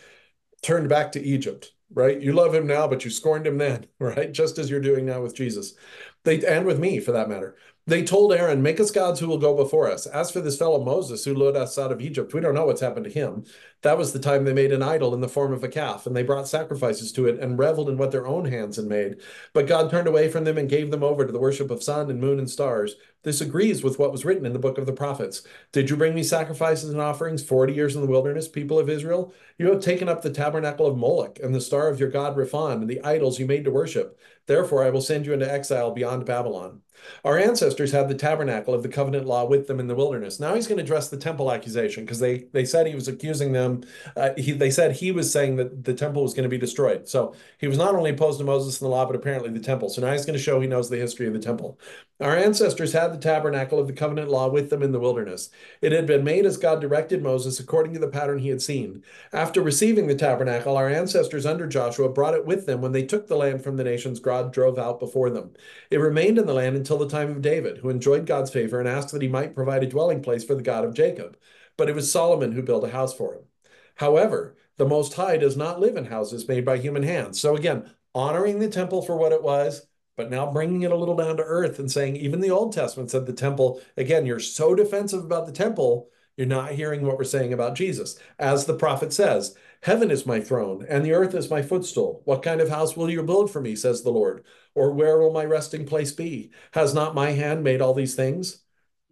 turned back to Egypt, right? You love him now, but you scorned him then, right? Just as you're doing now with Jesus. And with me, for that matter. They told Aaron, make us gods who will go before us. As for this fellow Moses who led us out of Egypt, we don't know what's happened to him. That was the time they made an idol in the form of a calf, and they brought sacrifices to it and reveled in what their own hands had made. But God turned away from them and gave them over to the worship of sun and moon and stars. This agrees with what was written in the book of the prophets. Did you bring me sacrifices and offerings 40 years in the wilderness, people of Israel? You have taken up the tabernacle of Moloch and the star of your god Rephan and the idols you made to worship. Therefore, I will send you into exile beyond Babylon. Our ancestors had the tabernacle of the covenant law with them in the wilderness. Now he's going to address the temple accusation, because they said he was accusing them. They said he was saying that the temple was going to be destroyed. So he was not only opposed to Moses and the law, but apparently the temple. So now he's going to show he knows the history of the temple. Our ancestors had the tabernacle of the covenant law with them in the wilderness. It had been made as God directed Moses according to the pattern he had seen. After receiving the tabernacle, our ancestors under Joshua brought it with them when they took the land from the nations God drove out before them. It remained in the land until the time of David, who enjoyed God's favor and asked that he might provide a dwelling place for the God of Jacob. But it was Solomon who built a house for him. However, the Most High does not live in houses made by human hands. So again, honoring the temple for what it was, but now bringing it a little down to earth and saying, even the Old Testament said the temple, again, you're so defensive about the temple, you're not hearing what we're saying about Jesus. As the prophet says, heaven is my throne and the earth is my footstool. What kind of house will you build for me, says the Lord? Or where will my resting place be? Has not my hand made all these things?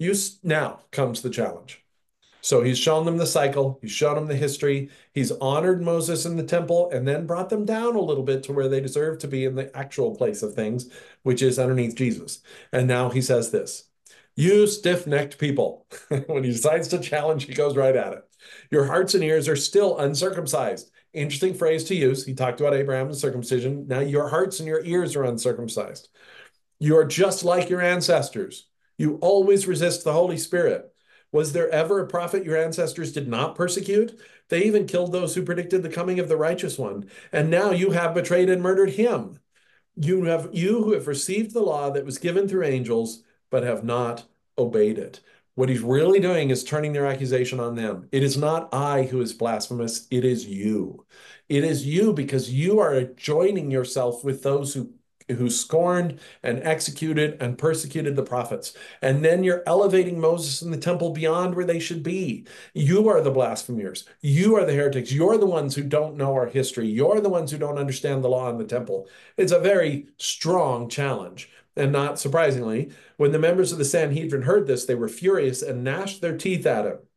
Now comes the challenge. So he's shown them the cycle. He's shown them the history. He's honored Moses in the temple and then brought them down a little bit to where they deserve to be in the actual place of things, which is underneath Jesus. And now he says this, you stiff-necked people. When he decides to challenge, he goes right at it. Your hearts and ears are still uncircumcised. Interesting phrase to use. He talked about Abraham's circumcision. Now your hearts and your ears are uncircumcised. You are just like your ancestors. You always resist the Holy Spirit. Was there ever a prophet your ancestors did not persecute? They even killed those who predicted the coming of the righteous one. And now you have betrayed and murdered him. You who have received the law that was given through angels, but have not obeyed it. What he's really doing is turning their accusation on them. It is not I who is blasphemous. It is you. It is you, because you are joining yourself with those who scorned and executed and persecuted the prophets. And then you're elevating Moses and the temple beyond where they should be. You are the blasphemers. You are the heretics. You're the ones who don't know our history. You're the ones who don't understand the law in the temple. It's a very strong challenge. And not surprisingly, when the members of the Sanhedrin heard this, they were furious and gnashed their teeth at him.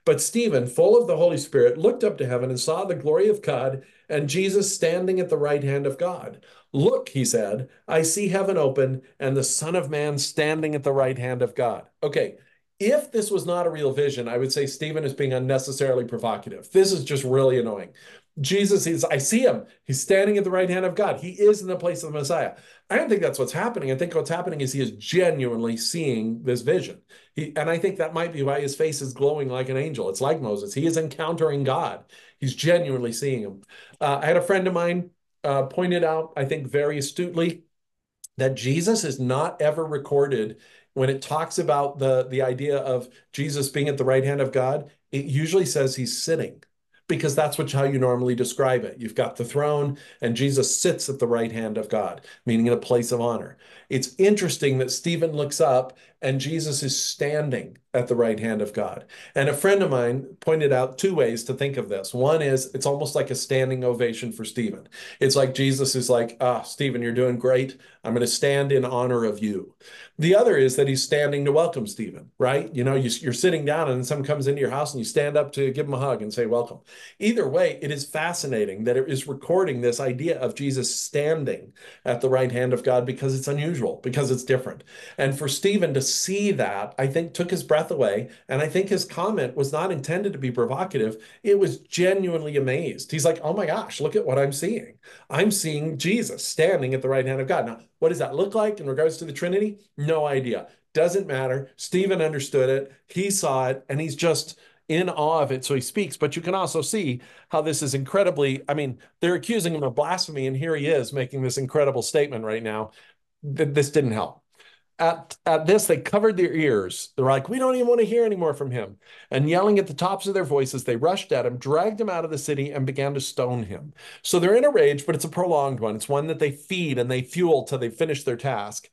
But Stephen, full of the Holy Spirit, looked up to heaven and saw the glory of God and Jesus standing at the right hand of God. Look, he said, I see heaven open and the Son of Man standing at the right hand of God. Okay, if this was not a real vision, I would say Stephen is being unnecessarily provocative. This is just really annoying. Jesus is, I see him. He's standing at the right hand of God. He is in the place of the Messiah. I don't think that's what's happening. I think what's happening is he is genuinely seeing this vision. And I think that might be why his face is glowing like an angel. It's like Moses. He is encountering God. He's genuinely seeing him. I had a friend of mine pointed out, I think very astutely, that Jesus is not ever recorded when it talks about the idea of Jesus being at the right hand of God. It usually says he's sitting, because that's how you normally describe it. You've got the throne and Jesus sits at the right hand of God, meaning in a place of honor. It's interesting that Stephen looks up and Jesus is standing at the right hand of God. And a friend of mine pointed out two ways to think of this. One is it's almost like a standing ovation for Stephen. It's like Jesus is like, Stephen, you're doing great. I'm going to stand in honor of you. The other is that he's standing to welcome Stephen, right? You know, you're sitting down and someone comes into your house and you stand up to give him a hug and say, welcome. Either way, it is fascinating that it is recording this idea of Jesus standing at the right hand of God, because it's unusual, because it's different. And for Stephen to see that, I think took his breath away. And I think his comment was not intended to be provocative. It was genuinely amazed. He's like, oh my gosh, look at what I'm seeing. I'm seeing Jesus standing at the right hand of God. Now, what does that look like in regards to the Trinity? No idea. Doesn't matter. Stephen understood it. He saw it, and he's just in awe of it, so he speaks. But you can also see how this is incredibly, I mean, they're accusing him of blasphemy, and here he is making this incredible statement right now. This didn't help. At this, they covered their ears. They're like, we don't even want to hear anymore from him. And yelling at the tops of their voices, they rushed at him, dragged him out of the city, and began to stone him. So they're in a rage, but it's a prolonged one. It's one that they feed and they fuel till they finish their task.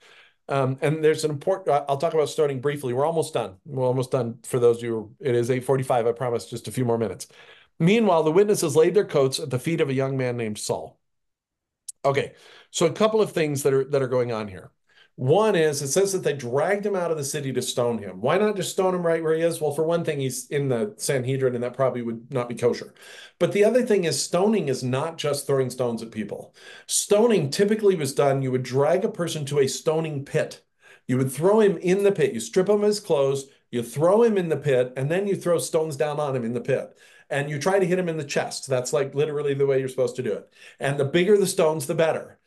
And there's an important, I'll talk about stoning briefly. We're almost done. We're almost done for those of you. It is 8:45. I promise, just a few more minutes. Meanwhile, the witnesses laid their coats at the feet of a young man named Saul. Okay, so a couple of things that are going on here. One is, it says that they dragged him out of the city to stone him. Why not just stone him right where he is? Well, for one thing, he's in the Sanhedrin, and that probably would not be kosher. But the other thing is, stoning is not just throwing stones at people. Stoning typically was done, you would drag a person to a stoning pit. You would throw him in the pit. You strip him of his clothes, you throw him in the pit, and then you throw stones down on him in the pit. And you try to hit him in the chest. That's like literally the way you're supposed to do it. And the bigger the stones, the better.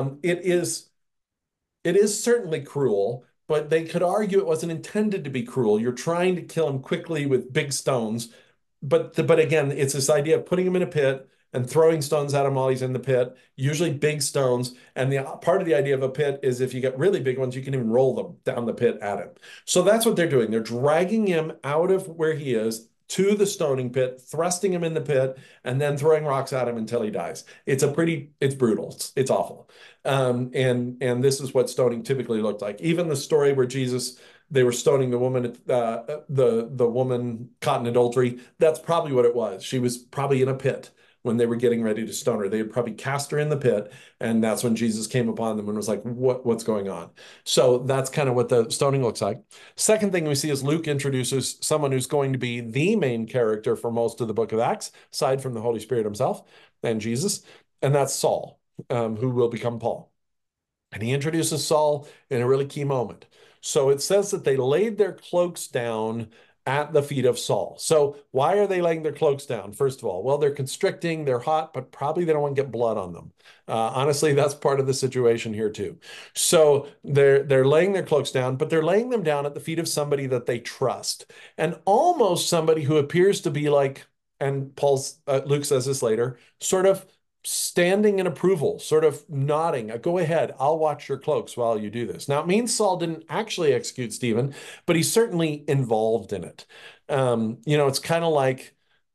It is certainly cruel, but they could argue it wasn't intended to be cruel. You're trying to kill him quickly with big stones. But again, it's this idea of putting him in a pit and throwing stones at him while he's in the pit, usually big stones. And the part of the idea of a pit is if you get really big ones, you can even roll them down the pit at him. So that's what they're doing. They're dragging him out of where he is to the stoning pit, thrusting him in the pit, and then throwing rocks at him until he dies. It's brutal. It's awful. And this is what stoning typically looked like. Even the story where they were stoning the woman, the woman caught in adultery. That's probably what it was. She was probably in a pit when they were getting ready to stone her. They had probably cast her in the pit, and that's when Jesus came upon them and was like, what's going on? So that's kind of what the stoning looks like. Second thing we see is Luke introduces someone who's going to be the main character for most of the book of Acts, aside from the Holy Spirit himself and Jesus, and that's Saul, who will become Paul. And he introduces Saul in a really key moment. So it says that they laid their cloaks down at the feet of Saul. So why are they laying their cloaks down? First of all, well, they're constricting, they're hot, but probably they don't want to get blood on them. Honestly, that's part of the situation here too. So they're laying their cloaks down, but they're laying them down at the feet of somebody that they trust, and almost somebody who appears to be like, and Luke says this later, sort of standing in approval, sort of nodding, go ahead, I'll watch your cloaks while you do this. Now, it means Saul didn't actually execute Stephen, but he's certainly involved in it. It's kind of like,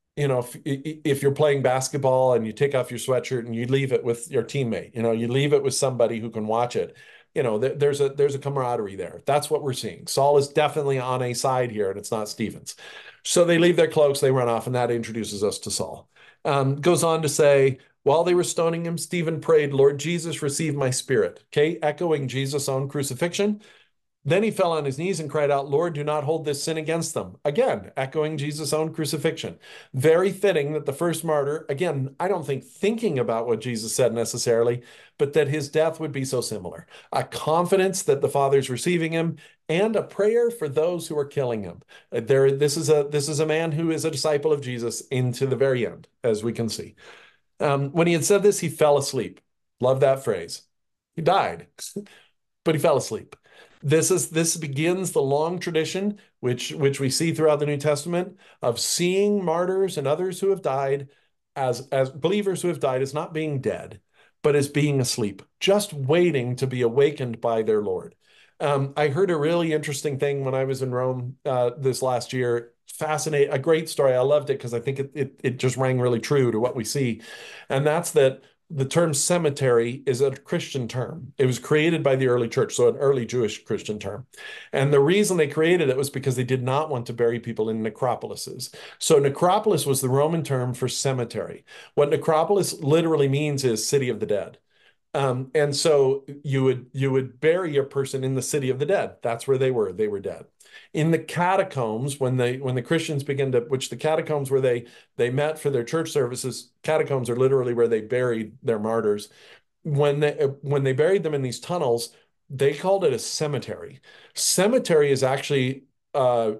if you're playing basketball and you take off your sweatshirt and you leave it with your teammate, you leave it with somebody who can watch it. There's a camaraderie there. That's what we're seeing. Saul is definitely on a side here, and it's not Stephen's. So they leave their cloaks, they run off, and that introduces us to Saul. Goes on to say, while they were stoning him, Stephen prayed, Lord Jesus, receive my spirit. Okay, echoing Jesus' own crucifixion. Then he fell on his knees and cried out, Lord, do not hold this sin against them. Again, echoing Jesus' own crucifixion. Very fitting that the first martyr, again, I don't think thinking about what Jesus said necessarily, but that his death would be so similar. A confidence that the Father's receiving him, and a prayer for those who are killing him. This is a man who is a disciple of Jesus into the very end, as we can see. When he had said this, he fell asleep. Love that phrase. He died, but he fell asleep. This begins the long tradition, which we see throughout the New Testament, of seeing martyrs and others who have died as believers who have died as not being dead, but as being asleep, just waiting to be awakened by their Lord. I heard a really interesting thing when I was in Rome this last year. Fascinating, a great story. I loved it because I think it just rang really true to what we see, and that's that the term cemetery is a Christian term. It was created by the early church, so an early Jewish Christian term. And the reason they created it was because they did not want to bury people in necropolises. So necropolis was the Roman term for cemetery. What necropolis literally means is city of the dead. And so you would bury a person in the city of the dead. That's where they were. They were dead. In the catacombs, when the Christians began to, which the catacombs where they met for their church services, catacombs are literally where they buried their martyrs. When they buried them in these tunnels, they called it a cemetery. Cemetery is actually in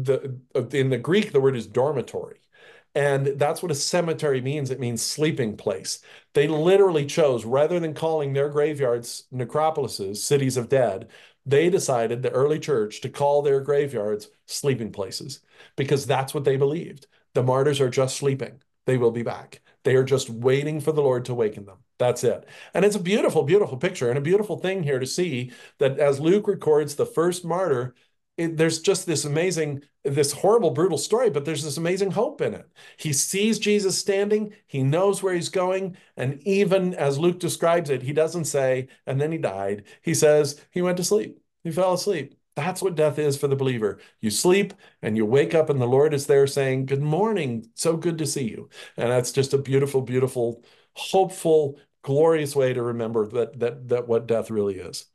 the Greek, the word is dormitory. And that's what a cemetery means. It means sleeping place. They literally chose, rather than calling their graveyards necropolises, cities of dead, they decided, the early church, to call their graveyards sleeping places because that's what they believed. The martyrs are just sleeping. They will be back. They are just waiting for the Lord to awaken them. That's it. And it's a beautiful, beautiful picture and a beautiful thing here to see that as Luke records the first martyr, there's just this horrible, brutal story, but there's this amazing hope in it. He sees Jesus standing, he knows where he's going, and even as Luke describes it, he doesn't say, and then he died. He says, he went to sleep. He fell asleep. That's what death is for the believer. You sleep and you wake up and the Lord is there saying, good morning, so good to see you. And that's just a beautiful, beautiful, hopeful, glorious way to remember that what death really is.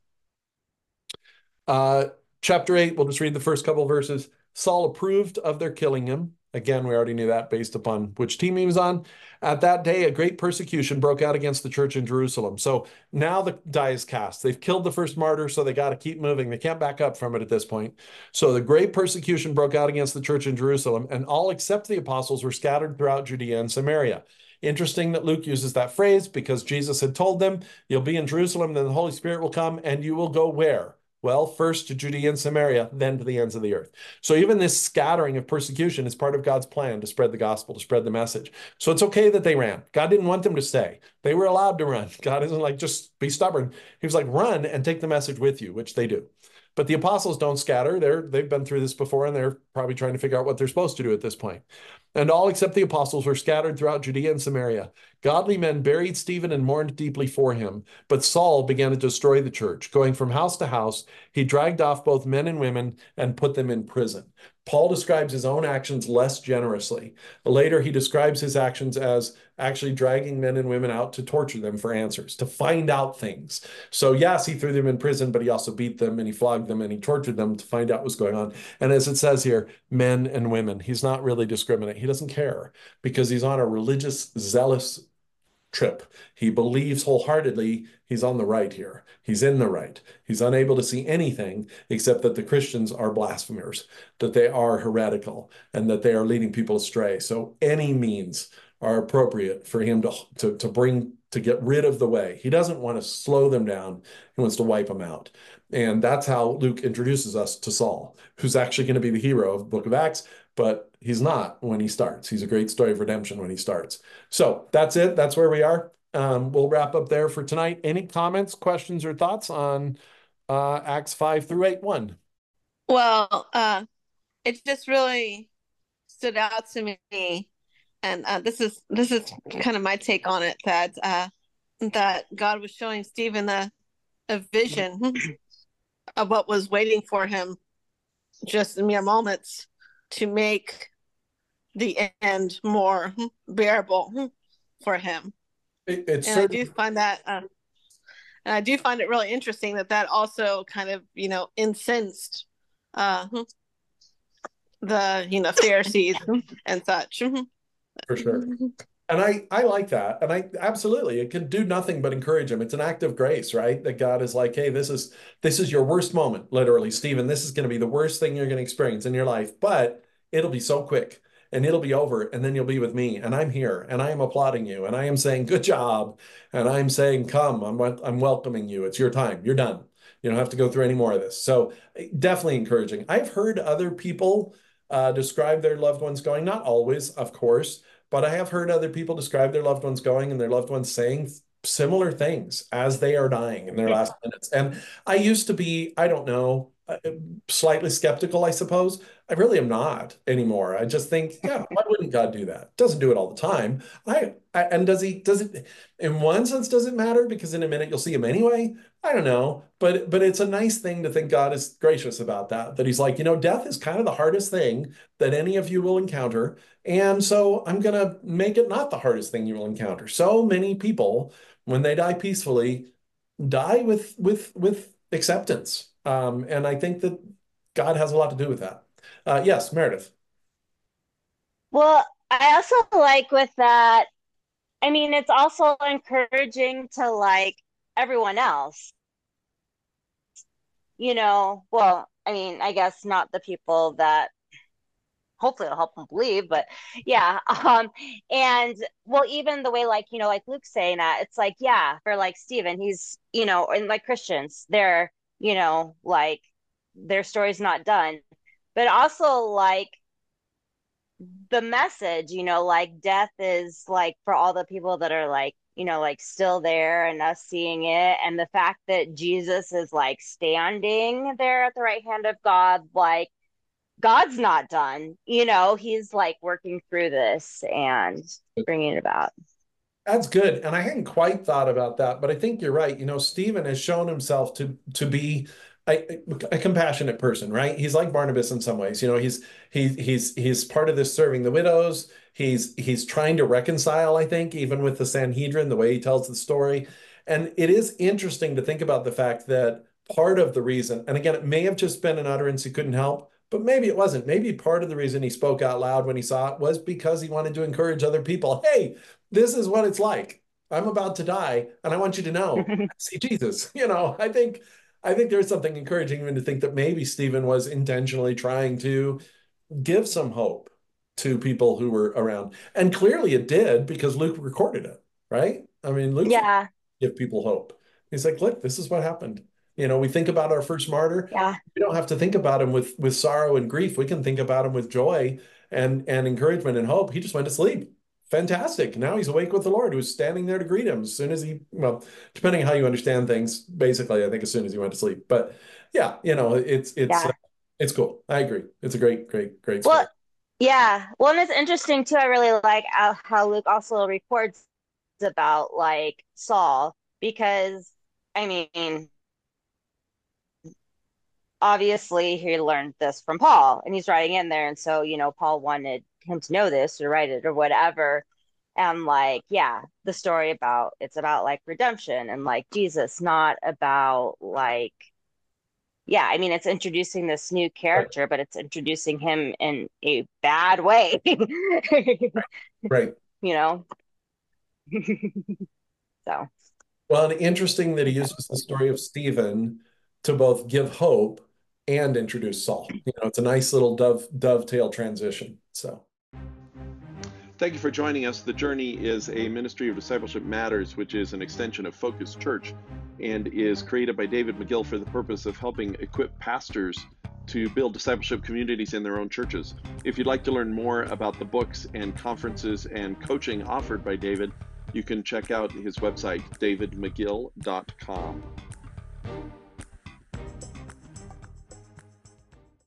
Chapter 8, we'll just read the first couple of verses. Saul approved of their killing him. Again, we already knew that based upon which team he was on. At that day, a great persecution broke out against the church in Jerusalem. So now the die is cast. They've killed the first martyr, so they got to keep moving. They can't back up from it at this point. So the great persecution broke out against the church in Jerusalem, and all except the apostles were scattered throughout Judea and Samaria. Interesting that Luke uses that phrase because Jesus had told them, you'll be in Jerusalem, then the Holy Spirit will come, and you will go where? Well, first to Judea and Samaria, then to the ends of the earth. So even this scattering of persecution is part of God's plan to spread the gospel, to spread the message. So it's okay that they ran. God didn't want them to stay. They were allowed to run. God isn't like, just be stubborn. He was like, run and take the message with you, which they do. But the apostles don't scatter. They've been through this before, and they're probably trying to figure out what they're supposed to do at this point. And all except the apostles were scattered throughout Judea and Samaria. Godly men buried Stephen and mourned deeply for him. But Saul began to destroy the church. Going from house to house, he dragged off both men and women and put them in prison. Paul describes his own actions less generously. Later, he describes his actions as actually dragging men and women out to torture them for answers, to find out things. So yes, he threw them in prison, but he also beat them and he flogged them and he tortured them to find out what's going on. And as it says here, men and women, he's not really discriminating. He doesn't care because he's on a religious, zealous trip. He believes wholeheartedly he's on the right here. He's in the right. He's unable to see anything except that the Christians are blasphemers, that they are heretical, and that they are leading people astray. So any means are appropriate for him to get rid of the way. He doesn't want to slow them down. He wants to wipe them out. And that's how Luke introduces us to Saul, who's actually going to be the hero of the book of Acts, but he's not when he starts. He's a great story of redemption when he starts. So that's it. That's where we are. We'll wrap up there for tonight. Any comments, questions, or thoughts on Acts 5 through 8:1? Well, it just really stood out to me, and this is kind of my take on it, that God was showing Stephen a vision of what was waiting for him just in mere moments to make the end more bearable for him. It's and I do find that And I do find it really interesting that also kind of, incensed the Pharisees and such. For sure. And I like that. And I absolutely, it can do nothing but encourage him. It's an act of grace, right? That God is like, hey, this is your worst moment, literally, Stephen. This is going to be the worst thing you're going to experience in your life, but it'll be so quick and it'll be over, and then you'll be with me, and I'm here, and I am applauding you, and I am saying, good job, and I'm saying, come, I'm welcoming you. It's your time. You're done. You don't have to go through any more of this. So definitely encouraging. I've heard other people describe their loved ones going, not always, of course, but I have heard other people describe their loved ones going and their loved ones saying similar things as they are dying in their last minutes. And I used to be, I don't know, slightly skeptical, I suppose. I really am not anymore. I just think, yeah, why wouldn't God do that? Doesn't do it all the time. And does it, in one sense, does it matter? Because in a minute you'll see him anyway. I don't know, but it's a nice thing to think God is gracious about that he's like, death is kind of the hardest thing that any of you will encounter. And so I'm going to make it not the hardest thing you will encounter. So many people, when they die peacefully, die with acceptance. And I think that God has a lot to do with that. Yes, Meredith. Well, I also like with that, I mean, it's also encouraging to like everyone else, well, I mean, I guess not the people that hopefully it'll help them believe, but yeah. And well, even the way, like, like Luke's saying that, it's like, yeah, for like Stephen, he's, and like Christians, they're, like their story's not done, but also like the message, like death is like for all the people that are like, like still there and us seeing it. And the fact that Jesus is like standing there at the right hand of God, like God's not done, he's like working through this and bringing it about. That's good. And I hadn't quite thought about that, but I think you're right. Stephen has shown himself to be a compassionate person, right? He's like Barnabas in some ways. He's part of this serving the widows. He's trying to reconcile, I think, even with the Sanhedrin, the way he tells the story. And it is interesting to think about the fact that part of the reason, and again, it may have just been an utterance he couldn't help, but maybe it wasn't. Maybe part of the reason he spoke out loud when he saw it was because he wanted to encourage other people. Hey, this is what it's like. I'm about to die, and I want you to know, see Jesus. I think there's something encouraging even to think that maybe Stephen was intentionally trying to give some hope to people who were around. And clearly it did, because Luke recorded it, right? I mean, Luke give people hope. He's like, look, this is what happened. We think about our first martyr. Yeah. We don't have to think about him with sorrow and grief. We can think about him with joy and encouragement and hope. He just went to sleep. Fantastic. Now he's awake with the Lord, who's standing there to greet him as soon as depending on how you understand things, basically, I think as soon as he went to sleep. But yeah, it's cool. I agree. It's a great story. Well, yeah. Well, and it's interesting too. I really like how Luke also records about like Saul, because I mean, obviously he learned this from Paul, and he's writing in there. And so, Paul wanted him to know this or write it or whatever. And like, yeah, the story it's about like redemption and like Jesus, not about like, yeah, I mean, it's introducing this new character, but it's introducing him in a bad way. Right. So. Well, and interesting that he uses the story of Stephen to both give hope and introduce Saul. It's a nice little dovetail transition. So. Thank you for joining us. The Journey is a ministry of Discipleship Matters, which is an extension of Focus Church and is created by David McGill for the purpose of helping equip pastors to build discipleship communities in their own churches. If you'd like to learn more about the books and conferences and coaching offered by David, you can check out his website, davidmcgill.com.